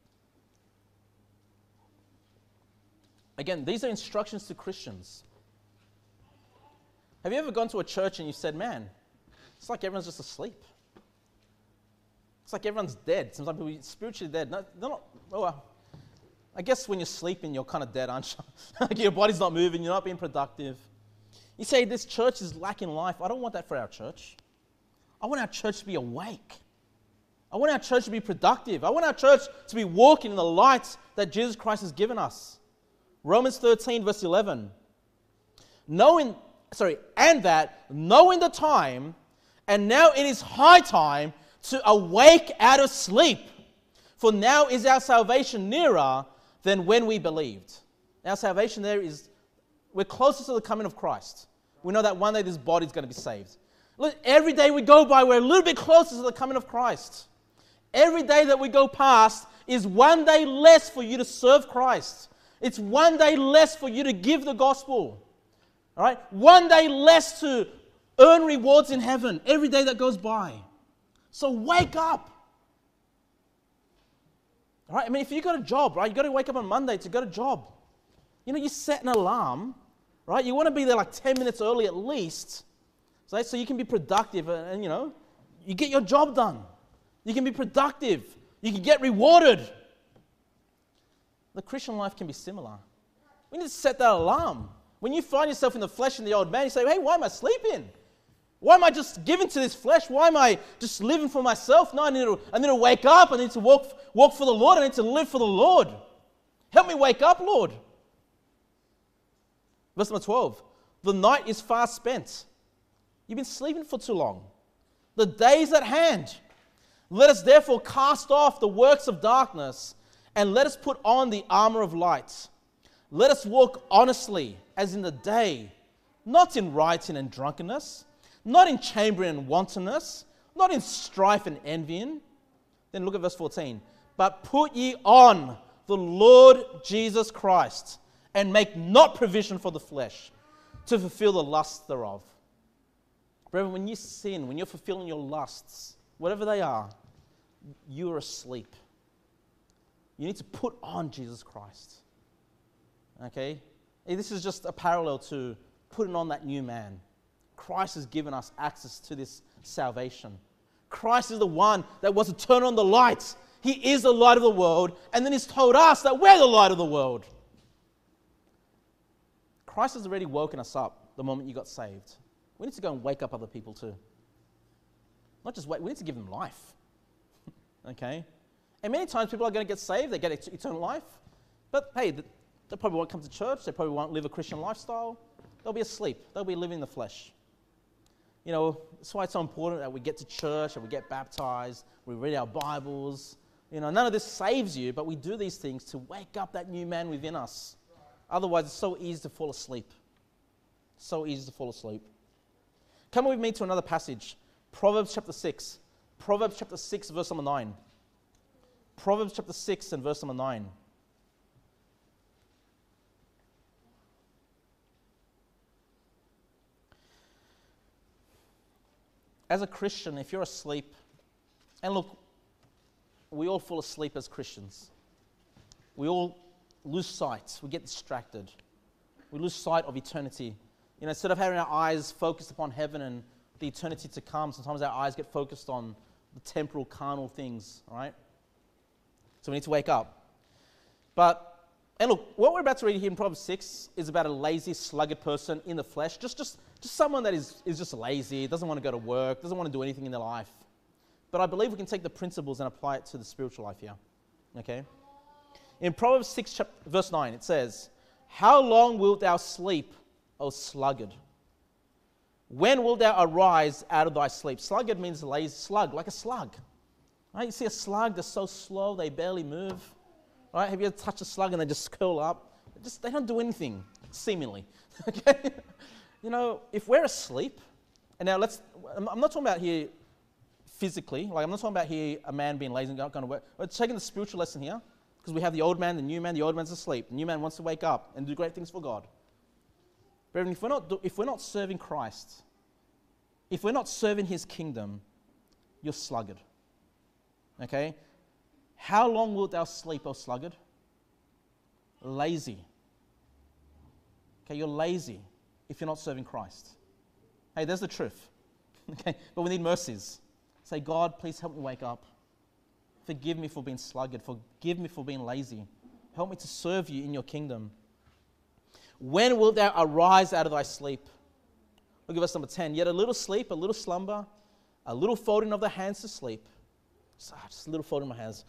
Again, these are instructions to Christians. Have you ever gone to a church and you said, man, it's like everyone's just asleep. It's like everyone's dead. Seems like people are spiritually dead. No, they're not. I guess when you're sleeping, you're kind of dead, aren't you? Your body's not moving. You're not being productive. You say, this church is lacking life. I don't want that for our church. I want our church to be awake. I want our church to be productive. I want our church to be walking in the light that Jesus Christ has given us. Romans 13, verse 11. Knowing the time, and now it is high time to awake out of sleep. For now is our salvation nearer than when we believed. Our salvation there is, we're closer to the coming of Christ. We know that one day this body is going to be saved. Look, every day we go by, we're a little bit closer to the coming of Christ. Every day that we go past is one day less for you to serve Christ. It's one day less for you to give the gospel. All right? One day less to earn rewards in heaven every day that goes by. So wake up. All right? If you got a job, right? You got to wake up on Monday to go to a job. You set an alarm, right? You want to be there like 10 minutes early at least, so you can be productive and you get your job done. You can be productive. You can get rewarded. The Christian life can be similar. We need to set that alarm. When you find yourself in the flesh and the old man, you say, hey, why am I sleeping? Why am I just given to this flesh? Why am I just living for myself? No, I need to wake up. I need to walk for the Lord. I need to live for the Lord. Help me wake up, Lord. Verse number 12. The night is far spent. You've been sleeping for too long. The day is at hand. Let us therefore cast off the works of darkness and let us put on the armor of light. Let us walk honestly as in the day, not in rioting and drunkenness, not in chambering and wantonness, not in strife and envying. Then look at verse 14. But put ye on the Lord Jesus Christ, and make not provision for the flesh to fulfill the lusts thereof. Brethren, when you sin, when you're fulfilling your lusts, whatever they are, you are asleep. You need to put on Jesus Christ. Okay? This is just a parallel to putting on that new man. Christ has given us access to this salvation. Christ is the one that wants to turn on the lights. He is the light of the world, and then He's told us that we're the light of the world. Christ has already woken us up the moment you got saved. We need to go and wake up other people too. Not just wait, we need to give them life. Okay? And many times people are going to get saved, they get eternal life, but hey, they probably won't come to church, they probably won't live a Christian lifestyle, they'll be asleep, they'll be living in the flesh. That's why it's so important that we get to church and we get baptized, we read our Bibles. None of this saves you, but we do these things to wake up that new man within us. Otherwise, it's so easy to fall asleep. So easy to fall asleep. Come with me to another passage. Proverbs chapter 6. Proverbs chapter 6, verse number 9. Proverbs chapter 6 and verse number 9. As a Christian, if you're asleep, and look, we all fall asleep as Christians. We all lose sight. We get distracted. We lose sight of eternity. Instead of having our eyes focused upon heaven and the eternity to come, sometimes our eyes get focused on the temporal, carnal things, all right? So we need to wake up. And look, what we're about to read here in Proverbs 6 is about a lazy, sluggard person in the flesh. Just someone that is just lazy, doesn't want to go to work, doesn't want to do anything in their life. But I believe we can take the principles and apply it to the spiritual life here. Okay? In Proverbs 6, verse 9, it says, How long wilt thou sleep, O sluggard? When wilt thou arise out of thy sleep? Sluggard means lazy, slug, like a slug. Right? You see a slug, they're so slow, they barely move. Right? Have you ever touched a slug and they just curl up? They don't do anything, seemingly. Okay? If we're asleep, and now I'm not talking about here physically, I'm not talking about here a man being lazy and not going to work. We're taking the spiritual lesson here, because we have the old man, the new man. The old man's asleep. The new man wants to wake up and do great things for God. Brethren, if we're not serving Christ, if we're not serving His kingdom, you're sluggard. Okay? How long wilt thou sleep, O sluggard? Lazy. Okay, you're lazy if you're not serving Christ. Hey, there's the truth. Okay, but we need mercies. Say, God, please help me wake up. Forgive me for being sluggard. Forgive me for being lazy. Help me to serve you in your kingdom. When wilt thou arise out of thy sleep? Look at verse number 10. Yet a little sleep, a little slumber, a little folding of the hands to sleep. Just a little folding of my hands.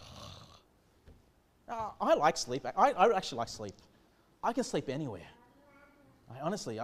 I like sleep. I actually like sleep. I can sleep anywhere. Honestly,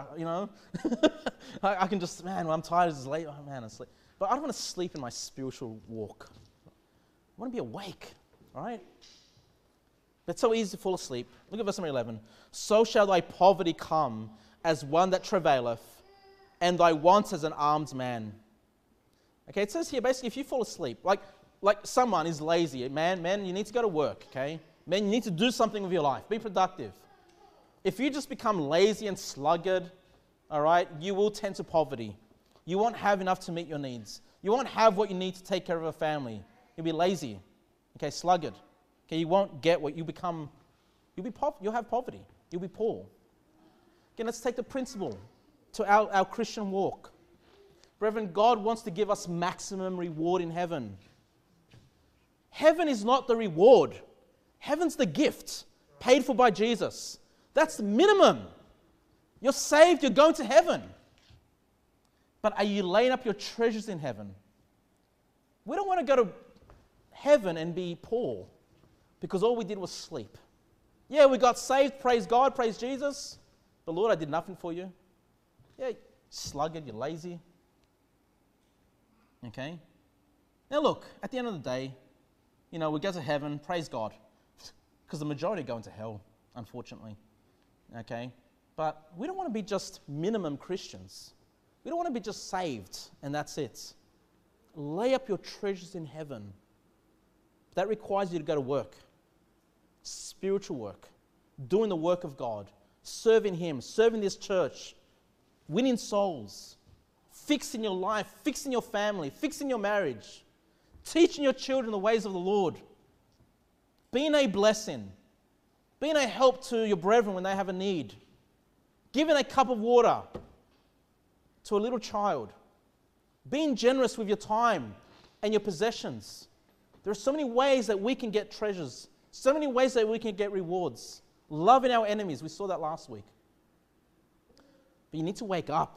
I can just, when I'm tired, it's late, I sleep. But I don't want to sleep in my spiritual walk. I want to be awake, all right? But it's so easy to fall asleep. Look at verse number 11. So shall thy poverty come as one that travaileth, and thy wants as an armed man. Okay, it says here, basically, if you fall asleep, like someone is lazy, man, you need to go to work, okay? Man, you need to do something with your life. Be productive. If you just become lazy and sluggard, all right, you will tend to poverty. You won't have enough to meet your needs. You won't have what you need to take care of a family. You'll be lazy, okay, sluggard. Okay, you won't get what you become. You'll have poverty. you'll be poor. Again, let's take the principle to our Christian walk. Brethren, God wants to give us maximum reward in heaven. Heaven is not the reward. Heaven's the gift paid for by Jesus. That's the minimum. You're saved, you're going to heaven. But are you laying up your treasures in heaven? We don't want to go to heaven and be poor because all we did was sleep. Yeah, we got saved, praise God, praise Jesus. But Lord, I did nothing for you. Yeah, you're sluggard, you're lazy. Okay? Now look, at the end of the day, we go to heaven, praise God. Because the majority go into hell, unfortunately. Okay? But we don't want to be just minimum Christians. We don't want to be just saved and that's it. Lay up your treasures in heaven. That requires you to go to work. Spiritual work. Doing the work of God. Serving Him. Serving this church. Winning souls. Fixing your life. Fixing your family. Fixing your marriage. Teaching your children the ways of the Lord. Being a blessing. Being a help to your brethren when they have a need. Giving a cup of water to a little child. Being generous with your time and your possessions. There are so many ways that we can get treasures. So many ways that we can get rewards. Loving our enemies. We saw that last week. But you need to wake up.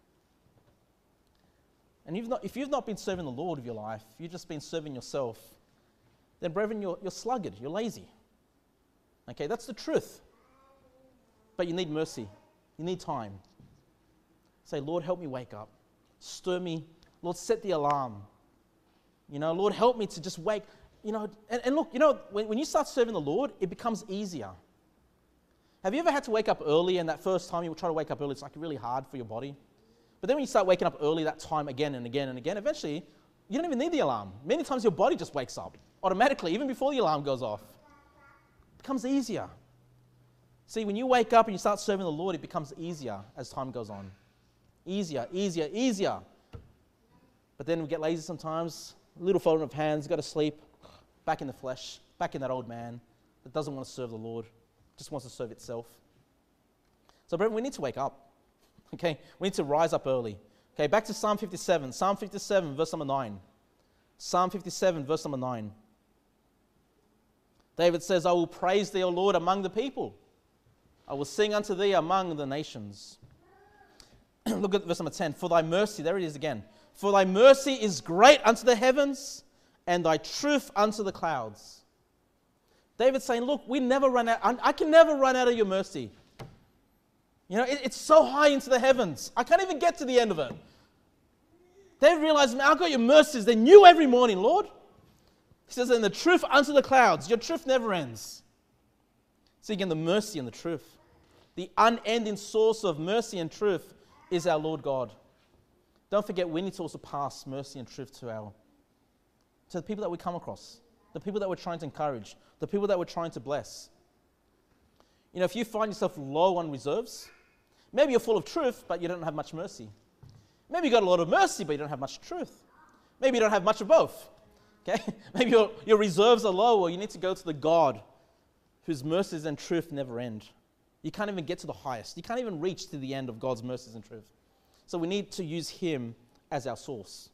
And if you've not been serving the Lord of your life, you've just been serving yourself, then brethren, you're sluggard. You're lazy. Okay, that's the truth. But you need mercy. You need time. Say, Lord, help me wake up. Stir me. Lord, set the alarm. Lord, help me to just wake. And look, when you start serving the Lord, it becomes easier. Have you ever had to wake up early and that first time you try to wake up early, it's like really hard for your body? But then when you start waking up early that time again and again and again, eventually you don't even need the alarm. Many times your body just wakes up automatically, even before the alarm goes off. It becomes easier. See, when you wake up and you start serving the Lord, it becomes easier as time goes on. Easier, easier, easier. But then we get lazy sometimes, a little folding of hands, go to sleep, back in the flesh, back in that old man that doesn't want to serve the Lord, just wants to serve itself. So, brethren, we need to wake up. Okay, we need to rise up early. Okay, back to Psalm 57. Psalm 57, verse number 9. Psalm 57, verse number 9. David says, I will praise thee, O Lord, among the people. I will sing unto thee among the nations. Look at verse number 10. For thy mercy, there it is again. For thy mercy is great unto the heavens, and thy truth unto the clouds. David's saying, look, we never run out. I can never run out of your mercy. It's so high into the heavens. I can't even get to the end of it. David realized, I've got your mercies. They're new every morning, Lord. He says, and the truth unto the clouds. Your truth never ends. See again, the mercy and the truth. The unending source of mercy and truth is our Lord God. Don't forget, we need to also pass mercy and truth to the people that we come across, the people that we're trying to encourage, the people that we're trying to bless. If you find yourself low on reserves, maybe you're full of truth, but you don't have much mercy. Maybe you got a lot of mercy, but you don't have much truth. Maybe you don't have much of both. Okay? Maybe your reserves are low, or you need to go to the God whose mercies and truth never end. You can't even get to the highest. You can't even reach to the end of God's mercies and truth. So we need to use Him as our source.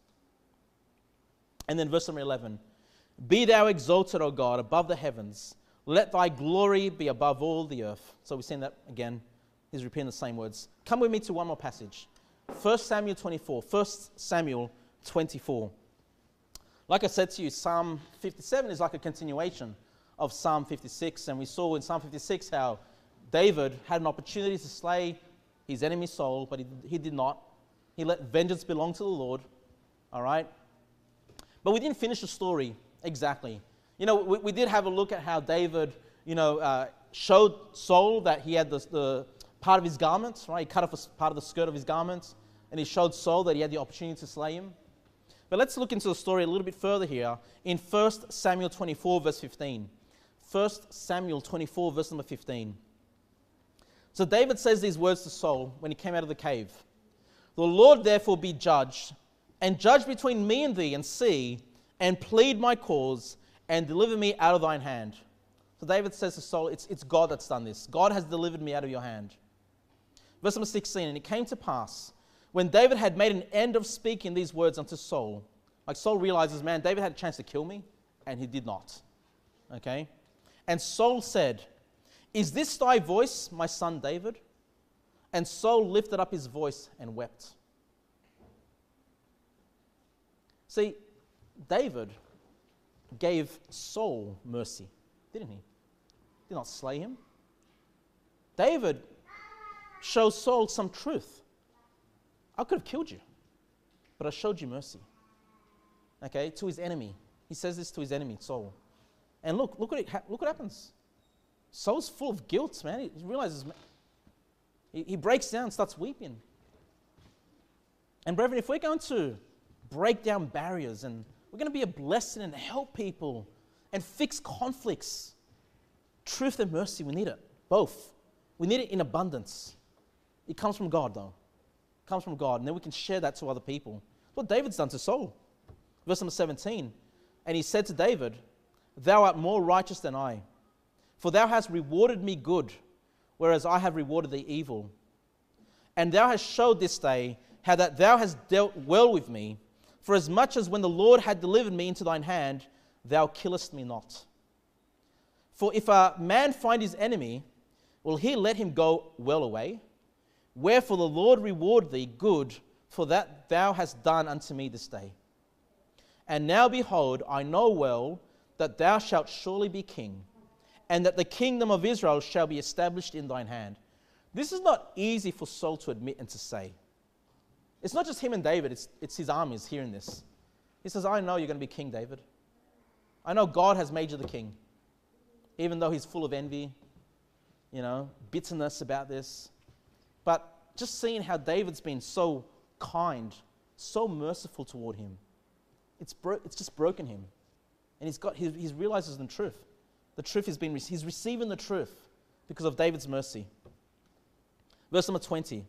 And then verse number 11. Be thou exalted, O God, above the heavens. Let thy glory be above all the earth. So we're seeing that again. He's repeating the same words. Come with me to one more passage. 1 Samuel 24. 1 Samuel 24. Like I said to you, Psalm 57 is like a continuation of Psalm 56. And we saw in Psalm 56 how David had an opportunity to slay his enemy Saul, but he did not. He let vengeance belong to the Lord. All right? But we didn't finish the story exactly. We did have a look at how David, showed Saul that he had the part of his garment, right? He cut off a part of the skirt of his garment, and he showed Saul that he had the opportunity to slay him. But let's look into the story a little bit further here in 1 Samuel 24, verse 15. 1 Samuel 24, verse number 15. So David says these words to Saul when he came out of the cave. The Lord therefore be judge, and judge between me and thee, and see, and plead my cause, and deliver me out of thine hand. So David says to Saul, it's God that's done this. God has delivered me out of your hand. Verse number 16, and it came to pass, when David had made an end of speaking these words unto Saul, like Saul realizes, man, David had a chance to kill me, and he did not. Okay? And Saul said, is this thy voice, my son David? And Saul lifted up his voice and wept. See, David gave Saul mercy, didn't he? Did not slay him. David showed Saul some truth. I could have killed you, but I showed you mercy. Okay, to his enemy. He says this to his enemy, Saul. And look what happens. Saul's full of guilt, man. He realizes, he breaks down, starts weeping. And brethren, if we're going to break down barriers and we're going to be a blessing and help people and fix conflicts, truth and mercy, we need it. Both. We need it in abundance. It comes from God, though. It comes from God. And then we can share that to other people. That's what David's done to Saul. Verse number 17. And he said to David, thou art more righteous than I, for thou hast rewarded me good, whereas I have rewarded thee evil. And thou hast showed this day how that thou hast dealt well with me, for as much as when the Lord had delivered me into thine hand, thou killest me not. For if a man find his enemy, will he let him go well away? Wherefore the Lord reward thee good for that thou hast done unto me this day. And now behold, I know well that thou shalt surely be king, and that the kingdom of Israel shall be established in thine hand. This is not easy for Saul to admit and to say. It's not just him and David, it's his armies hearing this. He says, I know you're going to be king, David. I know God has made you the king, even though he's full of envy, bitterness about this. But just seeing how David's been so kind, so merciful toward him, it's just broken him. And he realizes the truth. The truth he's receiving the truth because of David's mercy. Verse number 20.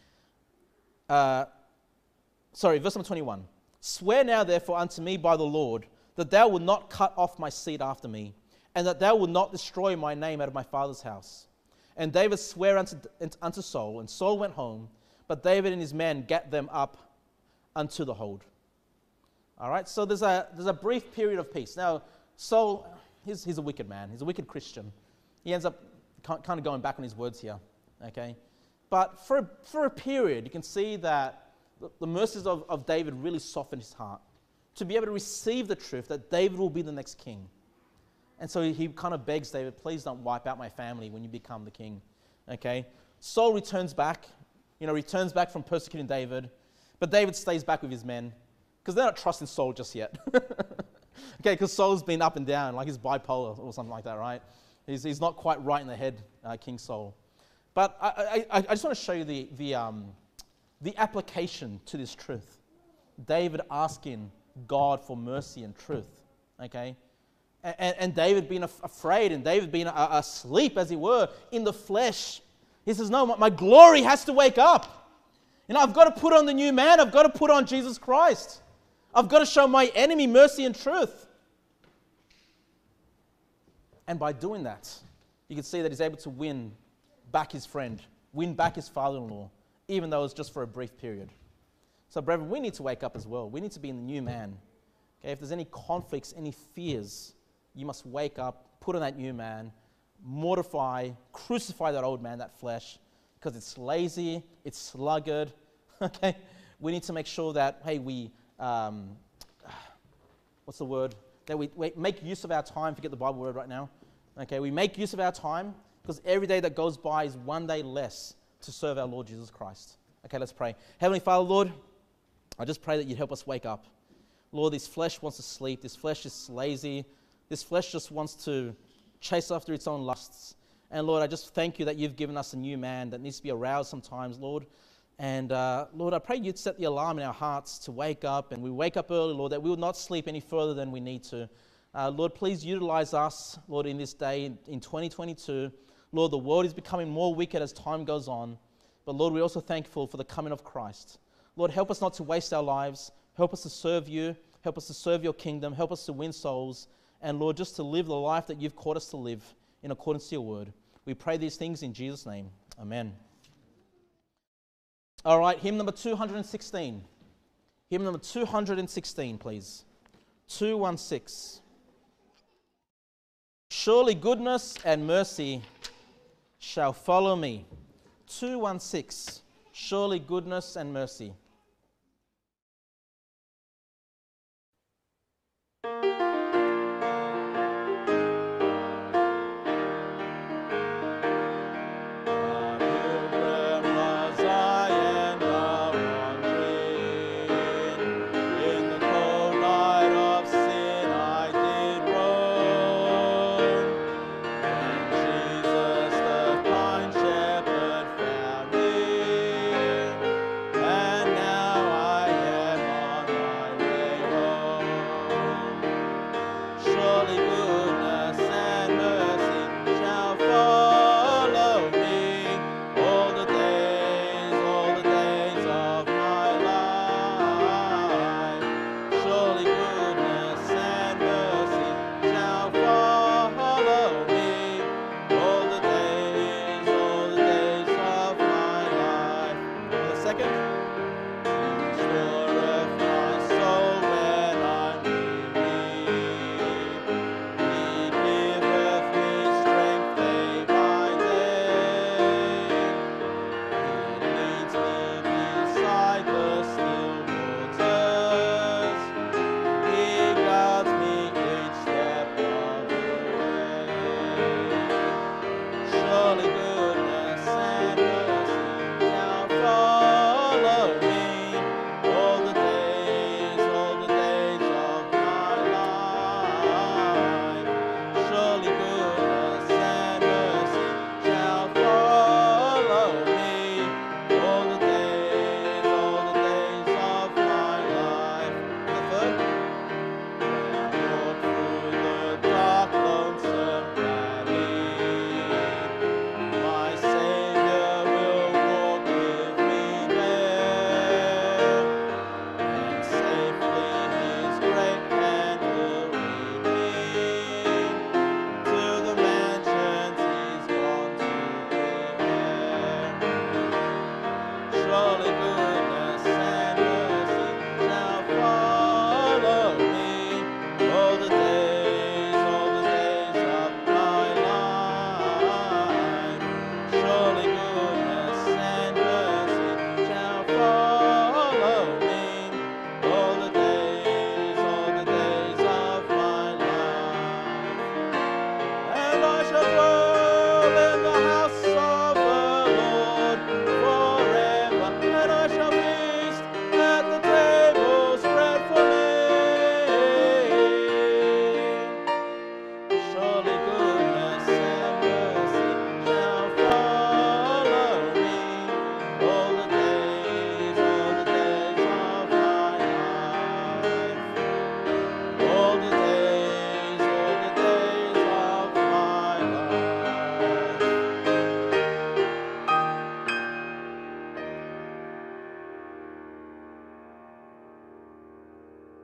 Verse number 21. Swear now therefore unto me by the Lord, that thou wilt not cut off my seed after me, and that thou wilt not destroy my name out of my father's house. And David sware unto Saul, and Saul went home, but David and his men gat them up unto the hold. All right, so there's a brief period of peace. Now, Saul, he's a wicked man. He's a wicked Christian. He ends up kind of going back on his words here, okay? But for a period, you can see that the mercies of David really softened his heart to be able to receive the truth that David will be the next king. And so he kind of begs David, please don't wipe out my family when you become the king, okay? Saul returns back from persecuting David, but David stays back with his men because they're not trusting Saul just yet. Okay, because Saul's been up and down, like he's bipolar or something like that, right? He's not quite right in the head, King Saul. But I just want to show you the application to this truth. David asking God for mercy and truth, okay? And David being afraid, and David being asleep, as he were, in the flesh. He says, no, my glory has to wake up. I've got to put on the new man. I've got to put on Jesus Christ. I've got to show my enemy mercy and truth. And by doing that, you can see that he's able to win back his friend, win back his father-in-law, even though it's just for a brief period. So, brethren, we need to wake up as well. We need to be in the new man. Okay, if there's any conflicts, any fears, you must wake up, put on that new man, mortify, crucify that old man, that flesh, because it's lazy, it's sluggard. Okay, we need to make sure that, hey, we, what's the word? That we make use of our time. Forget the Bible word right now. Okay, we make use of our time because every day that goes by is one day less to serve our Lord Jesus Christ. Okay, let's pray. Heavenly Father, Lord, I just pray that you'd help us wake up. Lord, this flesh wants to sleep. This flesh is lazy. This flesh just wants to chase after its own lusts. And Lord, I just thank you that you've given us a new man that needs to be aroused sometimes, Lord. And Lord, I pray you'd set the alarm in our hearts to wake up. And we wake up early, Lord, that we will not sleep any further than we need to. Lord, please utilize us, Lord, in this day, in 2022. Lord, the world is becoming more wicked as time goes on. But Lord, we're also thankful for the coming of Christ. Lord, help us not to waste our lives. Help us to serve you. Help us to serve your kingdom. Help us to win souls. And Lord, just to live the life that you've called us to live. in accordance to your word. We pray these things in Jesus' name. Amen. All right, hymn number 216. Hymn number 216, please. 216. Surely goodness and mercy shall follow me. 216. Surely goodness and mercy